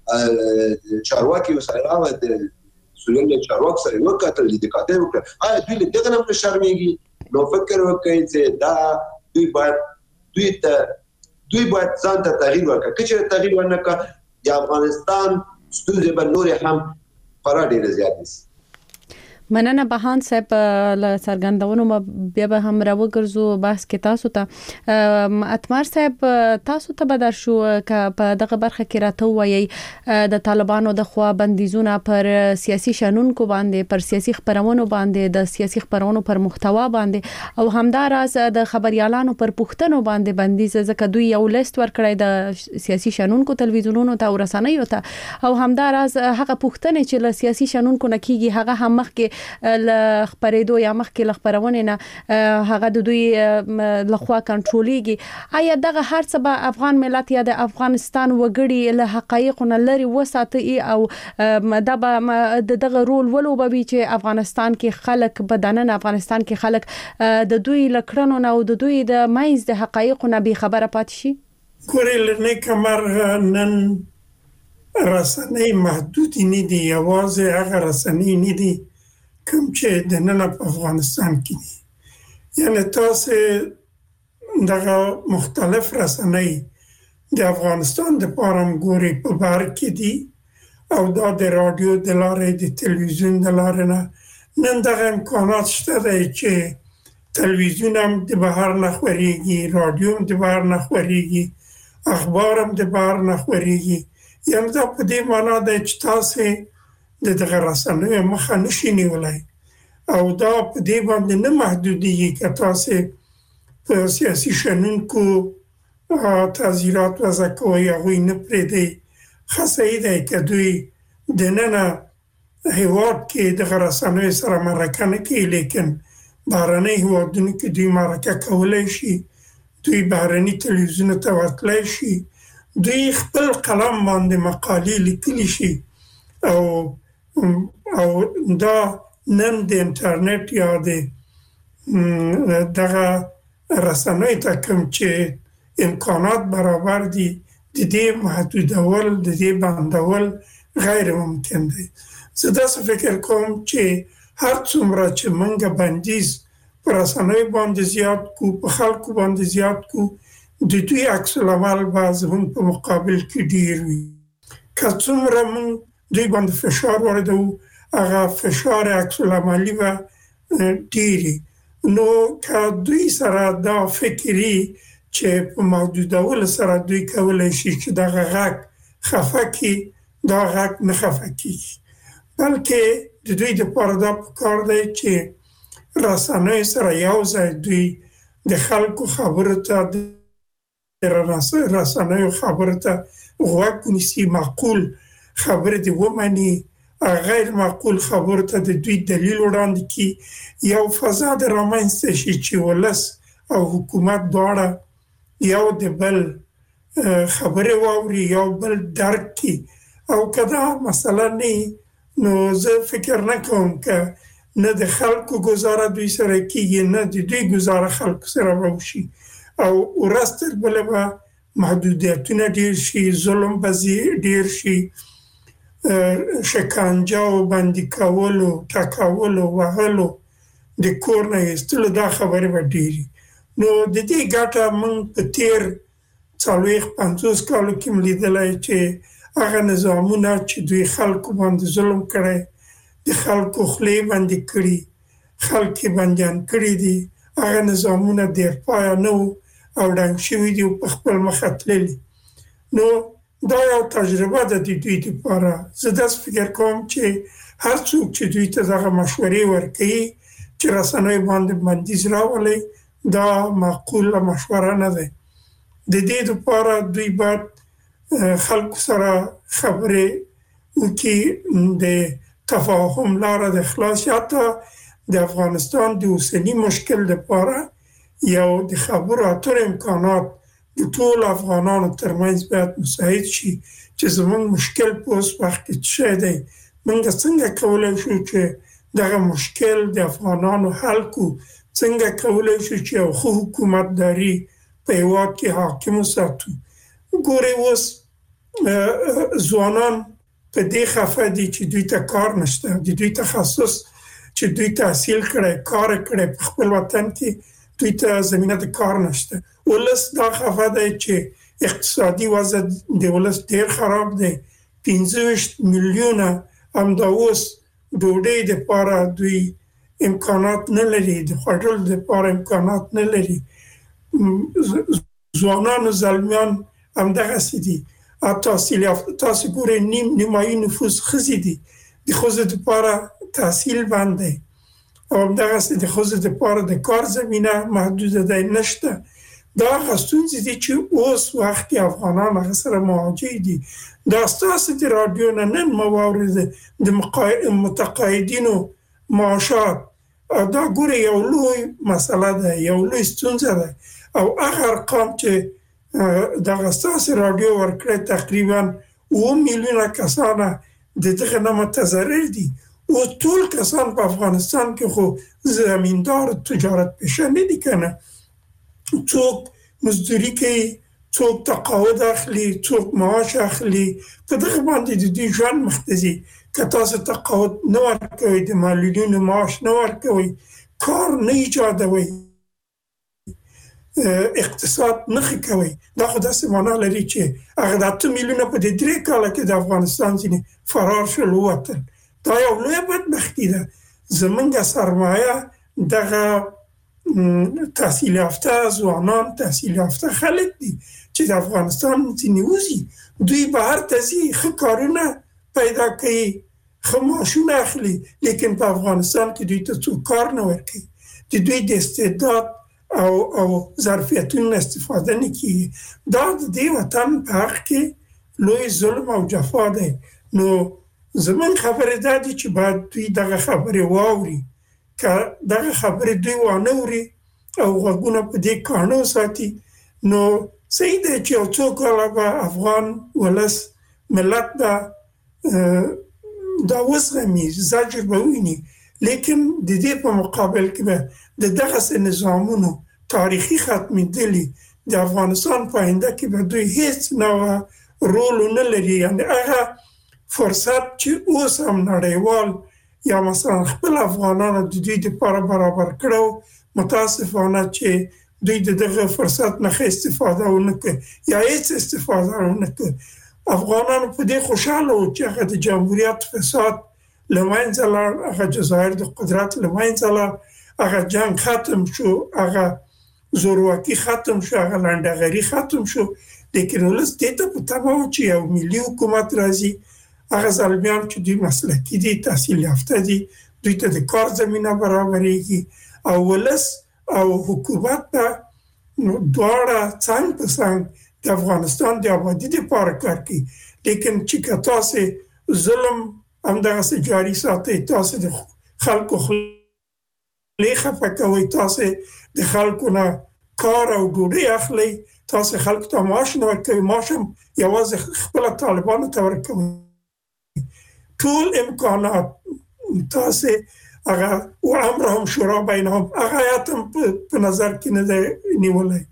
د چارواکي سره راغله، د سوریې له چارواکو سره یې وکتل، لیدکاتۍ وکړه. آیا دوی له دغه نه هم نه شرمېږي؟ نو فکر وکړئ چې دا دوی باید دوی ته دوی باید ځان ته تغییر ورکړي. که چېرې تغییر ونه کړه د افغانستان ستونزې به نورې هم خورا ډېرې زیاتې شي. مننه بهان صاحب له څرګندونو بیا به هم راوګرځو بحث کې تاسو ته. اتمر صاحب تاسو ته به در شو که په دغه برخه کې راته وایي د طالبانو د خوا بندیزونه پر سیاسي شنونکو باندې، پر سیاسي خبرونو باندې، د سیاسي خبرونو پر محتوا باندې او همداراز د خبريالانو پر پښتنو باندې بندیز، ځکه دوی یو لیست ورکړی د سیاسي شنونکو تلویزیونونو ته او رسنیو ته، او همداراز هغه پښتنې چې له سیاسي شنونکو نه کیږي هغه هم مخکې ل خبرېدو یا مخکې ل خبرونې نه هغه د دوی لخوا کنټرولېږي. آیا دغه هر څه به افغان ملت یا د افغانستان وګړي له حقایقو نه لري وساتي او دا به دغه رول ولوبوي چې افغانستان کې خلک په دننه افغانستان کې خلک د دوی له کړنو نه او د دوی د منځ د حقایقو نه بې خبره پاتې شي؟ ګورې لرنې کمر نن رسنۍ محدودې نه دي، یوازې هغه رسنۍ نه دي کوم چې د نن په افغانستان کې دي. یعنی تاسو دغه مختلف رسنۍ د افغانستان د پاره ګوري په بار کې دي او دا د رادیو د لارې د تلویزیون د لارې نه نن دغه امکانات شته دی چې تلویزیون هم د بهر نه خوريږي، رادیو هم د بهر نه خوريږي، اخبار هم د بهر نه خوريږي. یعنې دا په دې معنا ده چې تاسې د دغه رسنیو مخه نشئ نیولی او دا په دې باندې نه محدودېږي که تاسې په سیاسي شنونکو تعزیرات وضع کوئ، هغوی نه پرېږدئ. ښه صحیح دی که دوی دننه هیواد کې دغه رسنیو سره مرکه نه کوي، لیکن بهرني هیوادونو کې دوی مرکه کولی شي، دوی بهرني تلویزیونو ته ورتلی شي، دوی خپل قلم باندې مقالې لیکلی شي او او دا نن د انټرنیټ یا د دغه رسنیو ته کوم چې امکانات برابر دي، د دې محدودول، د دې بندول غیر ممکن دی. زه داسې فکر کوم چې هر څومره چې موږ بندیز په رسنیو باندې زیات کو، په خلکو باندې زیات کو، د دوی عکس العمل به زموږ په مقابل کې ډیر وي. که څومره موږ دوی باندې فشار واردوو، هغه فشار عکس العملي به ډیري. نو که دوی سره دا فکري چې په محدودولو سره دوی کولی شي چې دغه غږ خفه کړي، دا غږ نه خفه کېږي، بلکې د دوی دپاره دا پکار دی چې رسنیو سره یو ځای دوی د خلکو خبرو ته، د رسنیو خبرو ته غوږ ونیسي، معقول خبرې دې ومني، غیر معقول خبرو ته د دوی دلیل وړاندې کړي، یو فضا د رامنځته شي چې ولس او حکومت دواړه یو د بل خبرې واوري، یو بل درک کړي. او که دا مثلا نه، نو زه فکر نه کوم که نه د خلکو ګزاره دوی سره کېږي، نه د دوی ګزاره خلکو سره به وشي او ورځ تر بله به محدودیتونه ډیر شي، ظلم به ډیر شي، شکنجه او بندي کولو، ټکولو، وهلو، د کور نه ایستلو، دا خبرې به ډیرې. نو د دې ګټه موږ په تیر څلوېښت پنځوس کالو کې م لیدلی چې هغه نظامونه چې دوی خلکو باندې ظلم کړی، د خلکو خولې بندې کړي، خلک یې بندیان کړي دي، هغه نظامونه ډېر پایه نه وو او ړنګ شوي دي او په خپل مخه تللي. نو دا یو تجربه ده د دوی دپاره. زه داسې فکر کوم چې هر څوک چې دوی ته دغه مشورې ورکوي چې رسنیو باندې بندیز راولئ، دا معقوله مشوره نه ده. د دې دپاره دوی باید خلکو سره خبرې وکړي، د تفاهم لاره د خلاص، حتی د افغانستان د اوسني مشکل دپاره یو د خبرو اترو امکانات د ټول افغانانو ترمنځ باید مساعد شي چې زموږ مشکل په اوس وخت کې څه شی دی، موږ څنګه کولی شو چې دغه مشکل د افغانانو حل کړو، څنګه کولی شو چې یو ښه حکومتداري په هېواد کې حاکم وساتو. ګورئ اوس ځوانان په دې خفه دي چې دوی ته کار نشته، د دوی تخصص چې دوی تحصیل کړی، کار کړی، په خپل وطن کې دوی ته زمینه د کار نشته. ولس دا خفه دی چې اقتصادي وضع د ولس ډېر خراب دی، پنځه ویشت میلیونه همدا اوس ډوډۍ دپاره دوی امکانات نه لري، د خوړلو دپاره امکانات نه لري. ځوانان او زلمیان همدغسې دي. تحصیل یافته، تاسې ګورئ نیم نیمایي نفوس ښځې دي، د ښځو دپاره تحصیل بند دی او همدغسې د ښځو دپاره د کار زمینه محدوده دی، نشته. دا هغه ستونزې دي چې اوس وخت کې افغانان هغه سره مواجه دي. دا ستاسې د راډیو نه نن ما واورېده د متقاعدینو معاشات، دا ګورئ یو لوی مسله ده، یو لوی ستونزه ده او هغه ارقام چې دغه ستاسې راډیو ورکړی تقریبا اووه میلیونه کسانه د دغه نه متضرر دي. او ټول کسان په افغانستان کې خو زمیندار تجارت پیشه نه دي که نه، څوک مزدوري کوي، څوک تقاعد اخلي، څوک معاش اخلي، په دغه باندې د دوی ژوند مخ ته ځي. که تاسو تقاعد نه ورکوئ، د معلولینو معاش نه ورکوئ، کار نه ایجادوئ، اقتصاد نه ښه کوئ، دا خو داسې معنا لري چې هغه د اته میلیونه په دې درې کاله کې د افغانستان ځینې فرار شول، ووتل. دا یو لویه بدبختي ده. زمونږ سرمایه دغه تحصیل یافته ځوانان تحصیل یافته خلک دي چې د افغانستان ځینې وځي دوی بهر ته ځي ښه کارونه پیدا کوي ښه معاشونه اخلي لیکن په افغانستان کې دوی ته څوک کار نه ورکوي د دوی د استعداد او او ظرفیتونو استفاده نه کیږي دا د دې وطن په حق کې لوی ظلم او جفا دی نو زمون خبره ده چې باید دوی دغه خبره واوري که دغه خبره دوی وانه وري او غوږونه په دې کانو ساتي نو صحیح دی چې یو څو کاله به افغان ولس ملت به دا وزغمي زجر به ویني لیکن د دې په مقابل کې به د دغه نظامونو تاریخي ختمېدلي د افغانستان په آینده کې به دوی هیڅ نوع رول نه لري یعنې هغه فرصت چې اوس هم نړیوال یا مثلا خپل افغانانو د دوی دپاره برابر کړو متاسفانه چې دوی د دغه فرصت نه استفاده ونه کړي یا هیڅ استفاده ونه کړي افغانانو په دې خوشاله وو چې هغه د جمهوریت فساد له منځه لاړ هغه جزایر د قدرت له منځه لاړ هغه جنگ ختم شو هغه زورواکي ختم شو هغه لنډغري ختم شو لیکن ولس دې ته په تمه و چې یو ملي حکومت راځي هغه ځلمیان چې دوی مسلکي دي تحصیل یافته دي دوی ته د کار زمینه برابرېږي او ولس او حکومت به دواړه څنګ په څنګ د افغانستان د آبادي دپاره کار کوي لیکن چې که تاسې ظلم همدغسې جاري ساتئ تاسې د خلکو خولې خفه کوئ تاسې د خلکو نه کار او ډوډۍ اخلئ تاسې خلکو ته معاش نه ورکوئ معاش هم یوازې خپله طالبانو ته ورکوئ ټول امکانات تاسې هغه و امرهم شورا بینهم هغه آیات هم په نظر کې نه دی نیولی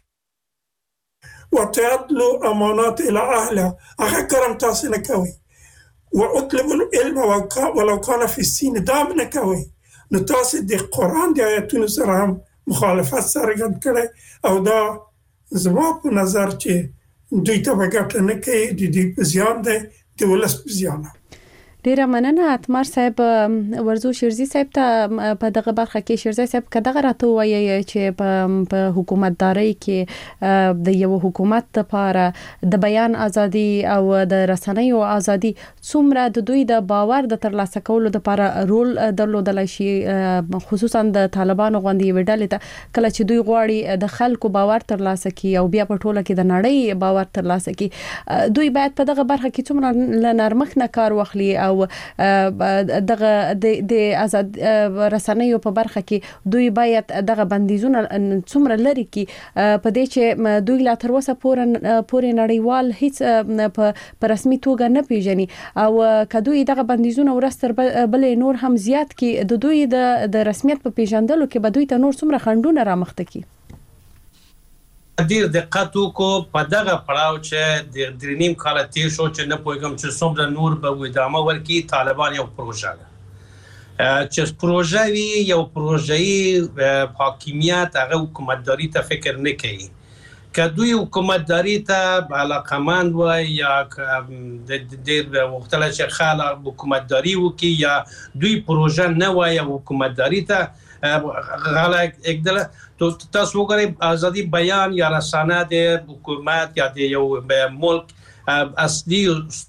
وتعدلوا امانات الى اهلها هغه کارم تاسې نه کوئ واطلبوا العلم ولو كان في السين دا نه کوئ نو تاسې د قرآن د آیاتونو سره هم مخالفت څرګند کړی او دا زما په نظر چې دوی ته به ګټه نه کوي د دوی په زیان دی د ولس په زیان ډیره مننه اتمر صاحب ورزو شیرزي صاحب ته په دغه برخه کې شیرزي صاحب کداغه راته وایي چې په حکومتداري کې د یو حکومت لپاره د بیان ازادي او د رسنیو ازادي څومره د دوی د باور د ترلاسه کولو لپاره رول درلودلای شي خصوصا د طالبانو غوندي وډلې ته کله چې دوی غواړي د خلکو باور ترلاسه کړي او بیا په ټوله کې د نړۍ باور ترلاسه کړي دوی باید په دغه برخه کې څومره لنرمخ نه کار واخلي او دغه د آزاد رسنیو په برخه کې دوی باید دغه بندیزونه څومره لري کې په دې چې دوی لا تر اوسه پورې نړیوال هیڅ په رسمي توګه نه پیژني او کدوې دغه بندیزونه ورستر بلې نور هم زیات کې د دوی د رسمیت په پیژندلو کې به دوی ته نور څومره خنډونه رامخته کی ډیر دقت وکړو په دغه پړاو چې د درنیم کال تیر شو چې نه پوهیږم چې څومره نور به ادامه ورکړي طالبان یو پروژه ده چې پروژه وی یو پروژه‌ای حاکمیت هغه حکومتداري ته فکر نه کوي که دوی حکومتداري ته علاقمند وای یا د ډیر وختله چې خلک حکومتداري وکړي یا دوی پروژه نه وای حکومتداري ته غلط اقدل تو تاسو وګورئ ازادي بیان یا رسانه د حکومت یا د یو ملک اصلي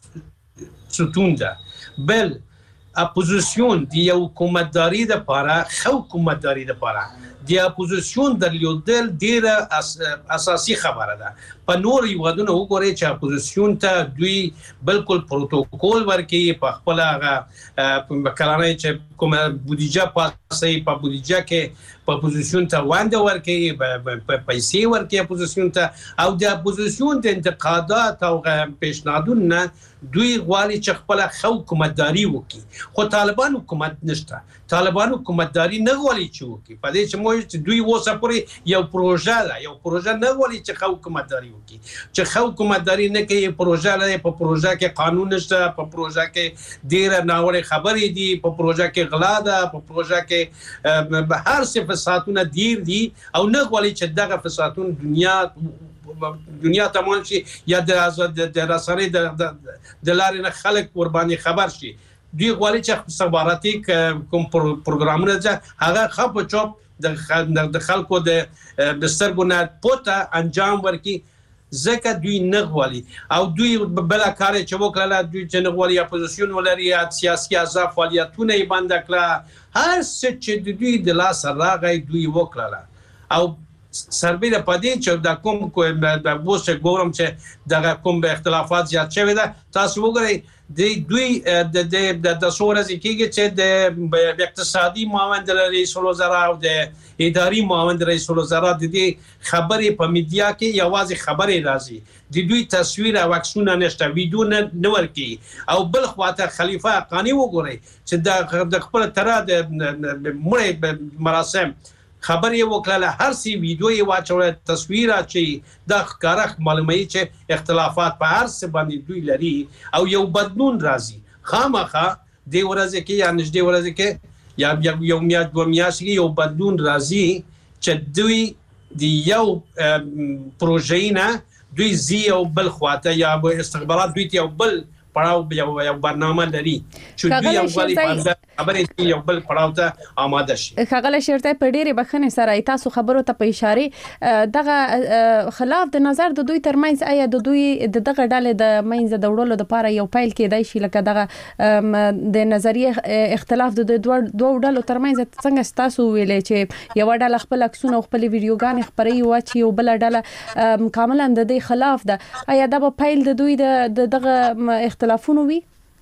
ستون ده بل اپوزیسیون دی یو حکومتداري د لپاره خو حکومتداري د لپاره د اپوزیسیون درلودل ډیره اساسي خبره ده په نور یوادونه وګورئ چې اپوزیسیون ته دوی بالکل پروتوکول ورکړي په خپل هغه کلانه چې کومه بودیجه پاسي په بودیجه کې په اپوزیسیون ته وانده ورکړي په پیسې ورکړي اپوزیسیون ته او د اپوزیسیون د انتقادات او پیشنهادونه دوی غواړي چې خپل حکومتداري وکړي خو طالبان حکومت نشته طالبان حکومتداري نه غواړي چې وکړي په دې چې موږ دوی وسه پورې یو پروژه ده یو پروژه نه غواړي چې حکومتداري وکړي چې حکومتداري نه کوي پروژه لري په پروژه کې قانون نشته په پروژه کې ډېر ناوړه خبرې دي په پروژه کې غلا ده په پروژه کې هر څه فسادونه ډېر دي او نه غواړي چې دغه فسادونه دنیا دنیا تمام شي یا د آزاد د رسنۍ د لارې نه خلک قرباني خبر شي دوی غواړي چې استخباراتي کوم پروګرامونه چې هغه خپ چوپ د خلکو د سترګو نه پورته انجام ورکړي ځکه دوی نه غواړي او دوی بله کار یې چې وکړله دوی چې نه غواړي اپوزیسیون ولري سیاسي احزاب فعالیتونه یې بنده کړه هر څه چې د دوی د لاسه راغی دوی وکړله او سربیره په دې چې د کوم د اوس چې ګورم چې دغه کوم اختلافات زیات شوي ده تاسو وګورئ د دوی د د څو ورځې کېږي چې د اقتصادي معاون د رئیس الوزرا او د اداري معاون د رئیس الوزرا د دې خبرې په میډیا کې یوازې خبرې راځي د دوی تصویر او عکسونه نشته ویډیو نه ورکوي او بل خواته خلیفه حقاني وګورئ چې د خپل تره د مړی مراسم خبرې وکړه هر سی ویډیو یې واچوله تصویر اچي د ښکاره معلوموي چې اختلافات په هر څه باندې دوی لري او یو بدلون راځي خامخا دې ورځې کې یا نږدې ورځې کې یا یو میاشت دوه میاشتې یو بدلون راځي چې دوی د یو پروژې نه دوی زی او بل خواته یا استخبارات دوی ته یو بل پړاو یو برنامه لري چې دوی یو غوړي خبرې یو بل پړاو ته آماده شي ښاغلی شیرزی په ډېرې بخښنې سره تاسو خبرو ته په اشارې دغه خلاف د نظر د دوی ترمنځ آیا د دوی د دغه ډلې د منځه د وړلو لپاره یو پیل کېدای شي لکه دغه د نظریې اختلاف د دوه ډلو ترمنځ څنګه ستاسو ویلې چې یو ډله خپل عکسونه او خپل ویډیوګانې خپروي او چې یو بل ډله کاملا د دې خلاف ده آیا دا به پیل د دوی د دغه اختلافونو وي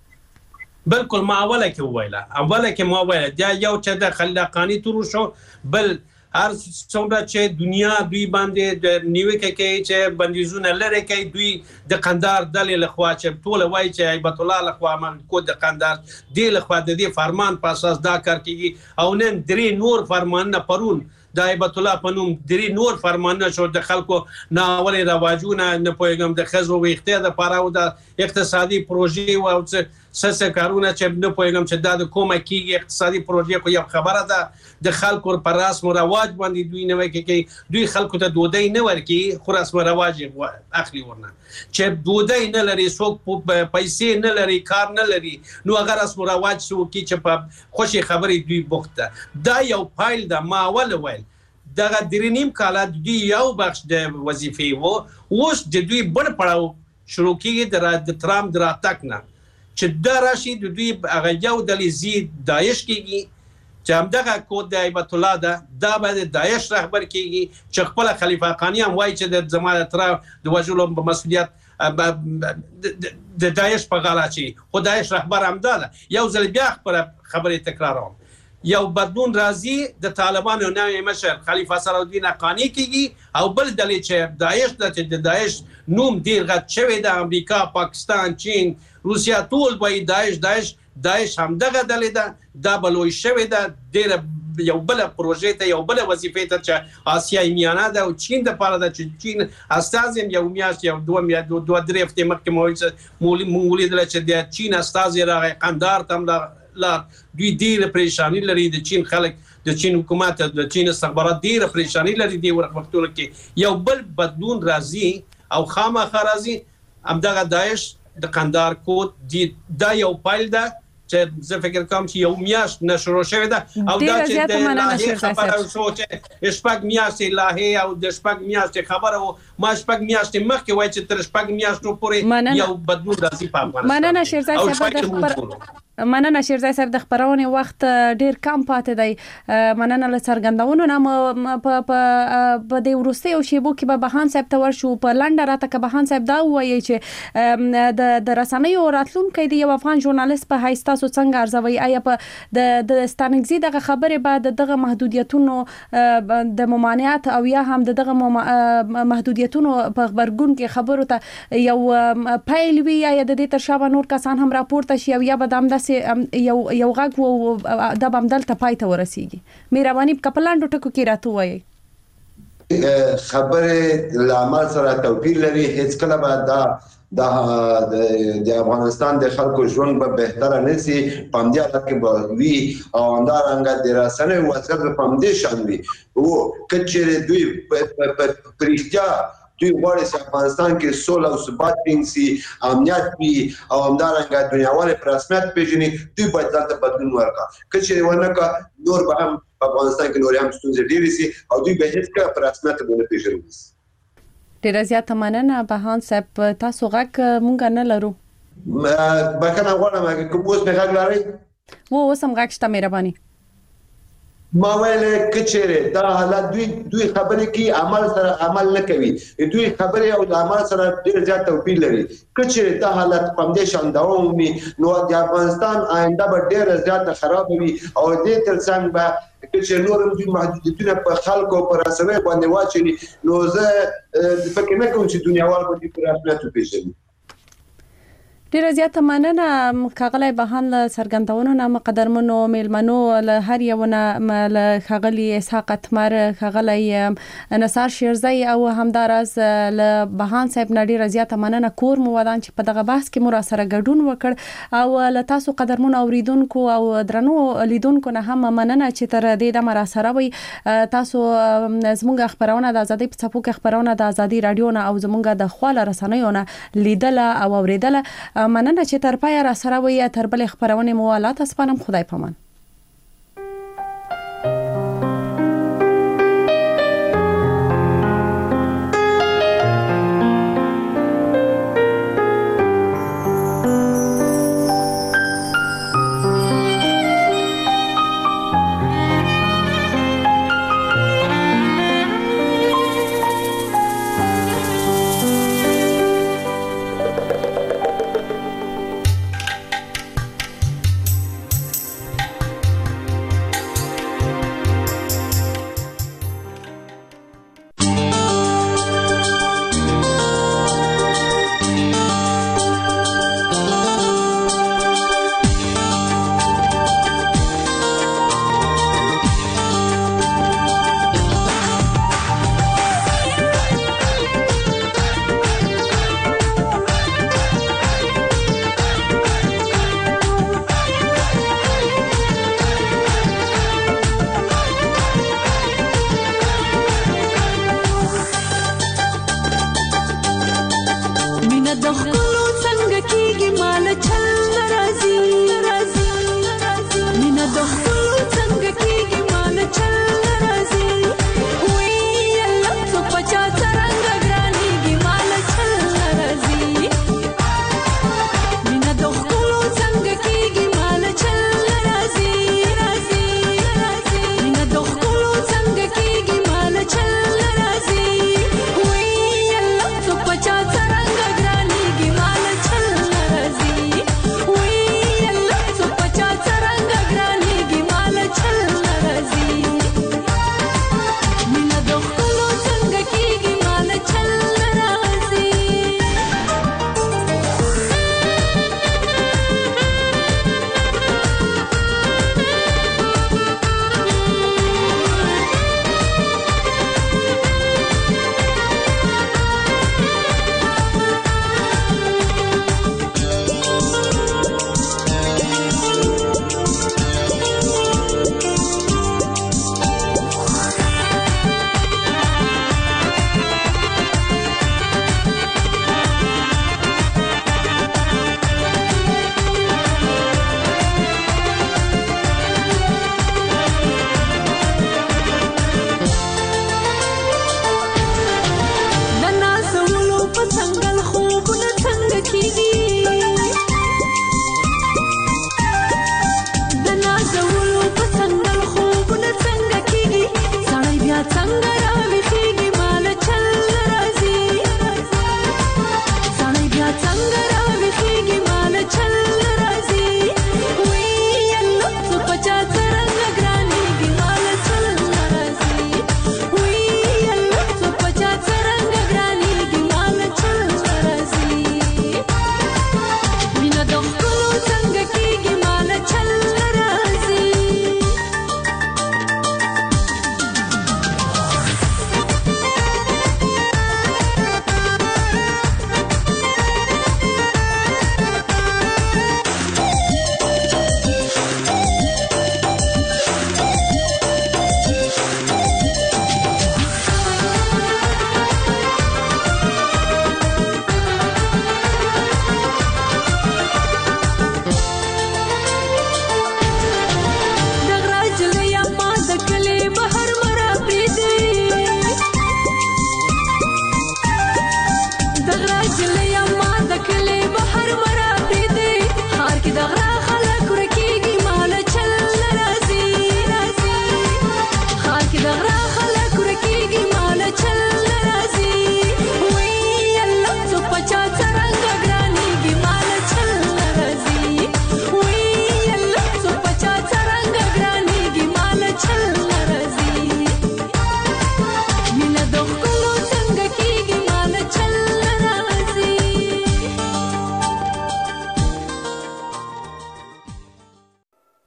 بالکل ما اوله کې وویله اوله کې ما وویله دا یو چې د خلاقاني تورو شو بل هر څومره چې دنیا دوی باندې د نیوکه کوي چې بندیزونه لري کوي دوی د قندار ډلې لخوا چې ټول وایي چې هیبت الله لخوا من کو د قندار دی لخوا د دې فرمان په اساس دا کار کوي او نن درې نور فرمانونه پرون د هیبت الله په نوم درې نور فرمانونه شو د خلکو ناولې رواجونه نه پوهېږم د ښځو ویښتیا دپاره او د اقتصادي پروژې او څه څه کارونه چې نه پوهېږم چې دا د کومه کېږي اقتصادي پروژې خو یو خبره ده د خلکو پر رسم و رواج باندې دوی نوکې کوي دوی خلکو ته ډوډۍ نه ورکوي خو رسم و رواج اخلي ورنه چې ډوډۍ نه لري څوک پیسې نه لري کار نه لري نو هغه رسم و رواج څه وکړي چې په خوشې خبرې دوی بوخت ده دا یو پایل ده ما اول ویل دغه درې نیم کاله دوی یو بخش د وظیفې و اوس د دوی بل پړاو شروع کېږي د ترامپ د راتګ نه چې دا راشي د دوی هغه یو ډلې ځي داعش کېږي چې همدغه کود د هیبت الله ده دا به د داعش رهبر کېږي چې خپله خلیفه حقاني هم وایي چې د زما د تره د وژلو مسؤلیت د داعش په غاړه اچوي خو داعش رهبر همدا ده یو ځل بیا خپله خبرې تکراروم یو بدلون راځي د طالبانو نوی مشر خلیفه صلاحالدین حقاني کېږي او بل ډلې چې داعش ده چې د داعش نوم ډېر غټ شوی ده امریکا پاکستان چین روسیا ټول وایي داعش داعش داعش همدغه ډلې ده دا به لوی شوې ده ډېره یو بله پروژې ته یو بله وظیفې ته چې اسیایي میانه ده او چین دپاره ده چې چین استازی هم یو میاشت یو دوه میاشت دوه درې هفتې مخکې مو ولیدله چې د چین استازی راغی قندهار ته هم لار دوی ډېره پریشاني لري د چین خلک د چین حکومت د چین استخبارات ډېره پریشاني لري دې وختونو کې یو بل بدلون راځي او خامخا راځي همدغه داعش د قندهار کود دا یو پیل ده چې زه فکر کوم چې یو میاشت نه شروع شوې ده او دا چې د لاهې خبره شو چې شپږ میاشتې لاهې او د شپږ میاشتې خبره و ما شپږ میاشتې مخکې وایي چې تر شپږ میاشتو پورې یو بدلون راځي په افغانستان مننه شیرزی صاحب مننه شیرزی صاحب د خبرونې وخت ډیر کم پاتې دی مننه له څرګندونو نه په دې وروستیو شیبو کې به بهان صاحب ته ورشو په لنډه راته که بهان صاحب دا ووایي چې د رسنیو راتلونکی د یو افغان ژورنالیست په حیث تاسو څنګه ارزوئ آیا په د ستانکزي دغه خبرې به د دغه محدودیتونو د ممانعت او یا هم د دغه محدودیتونو په غبرګون کې خبرو ته یو پیل وي یا د دې تر شا به نور کسان هم راپورته شي او یا به د همداسې یو یو غږ و دا به همدلته پای ته ورسیږي مهرباني په پلاندو ټکو کې راته ووایئ خبرې له عمل سره توپیر لري هیڅ کله به دا د افغانستان د خلکو ژوند به بهتره نشي په همدې حالت کې به وي او همدارنګه د رسنیو وضعیت به په همدې شان وي او که چېرې دوی په رښتیا دوی غواړي چې افغانستان کې سوله او ثبات ټینګ شي امنیت وي او همدارنګه دنیاوالې په رسمیت پېژني دوی باید دلته بدلون ورکړي که چېرې ونه کړه نور به هم په افغانستان کې نور هم ستونزې ډېرې سي او دوی به هیڅ کله په رسمیت باندې پیژني. ډیره زیاته مننه بهان صاحب، تاسو غږ مونږ نه لرو. بخښنه غواړم که اوس مې غږ لرئ؟ و اوس هم غږ شته، مهرباني. ما ویل کچېره دا حالت دوی دوی خبرې کوي عمل سره عمل نه کوي، دوی خبرې او د عمل سره ډېر زیات توپیر لري. کچېره دا حالت په دې شان دوام وي نو د افغانستان آینده به ډېر زیات خراب وي او دې ترڅنګ به چې نور هم دوی محدودیتونه په خلکو پر رسوي باندې واچوي. نو زه فکر نه کوم چې دنیاوال به دې په رسمیت وپېژني. ډیره زیاته مننه ښاغلی بهان له څرګندونو نه. مقدرمنو میلمنو له هر یو نه له ښاغلي اسحاق اتمر، ښاغلی نثار شیرزی او همداراز له بهان صاحب نه ډیره زیاته مننه. کور مو ودان چې په دغه بحث کې مو را سره ګډون وکړ او له تاسو قدرمنو اوریدونکو او درنو لیدونکو نه هم مننه چې تر دې دمه را سره وي. تاسو زموږ خبرونه د ازادۍ په څپو کې خبرونه د ازادي رادیو نه او زموږ د خواله رسنیو نه لیدله او اوریدله. مننه چې تر پای را سره وي. تر بل خبرونه مو الله تاسو پنم. خدای پامان. څنګه کیږي مال چل ناراضي، مینه د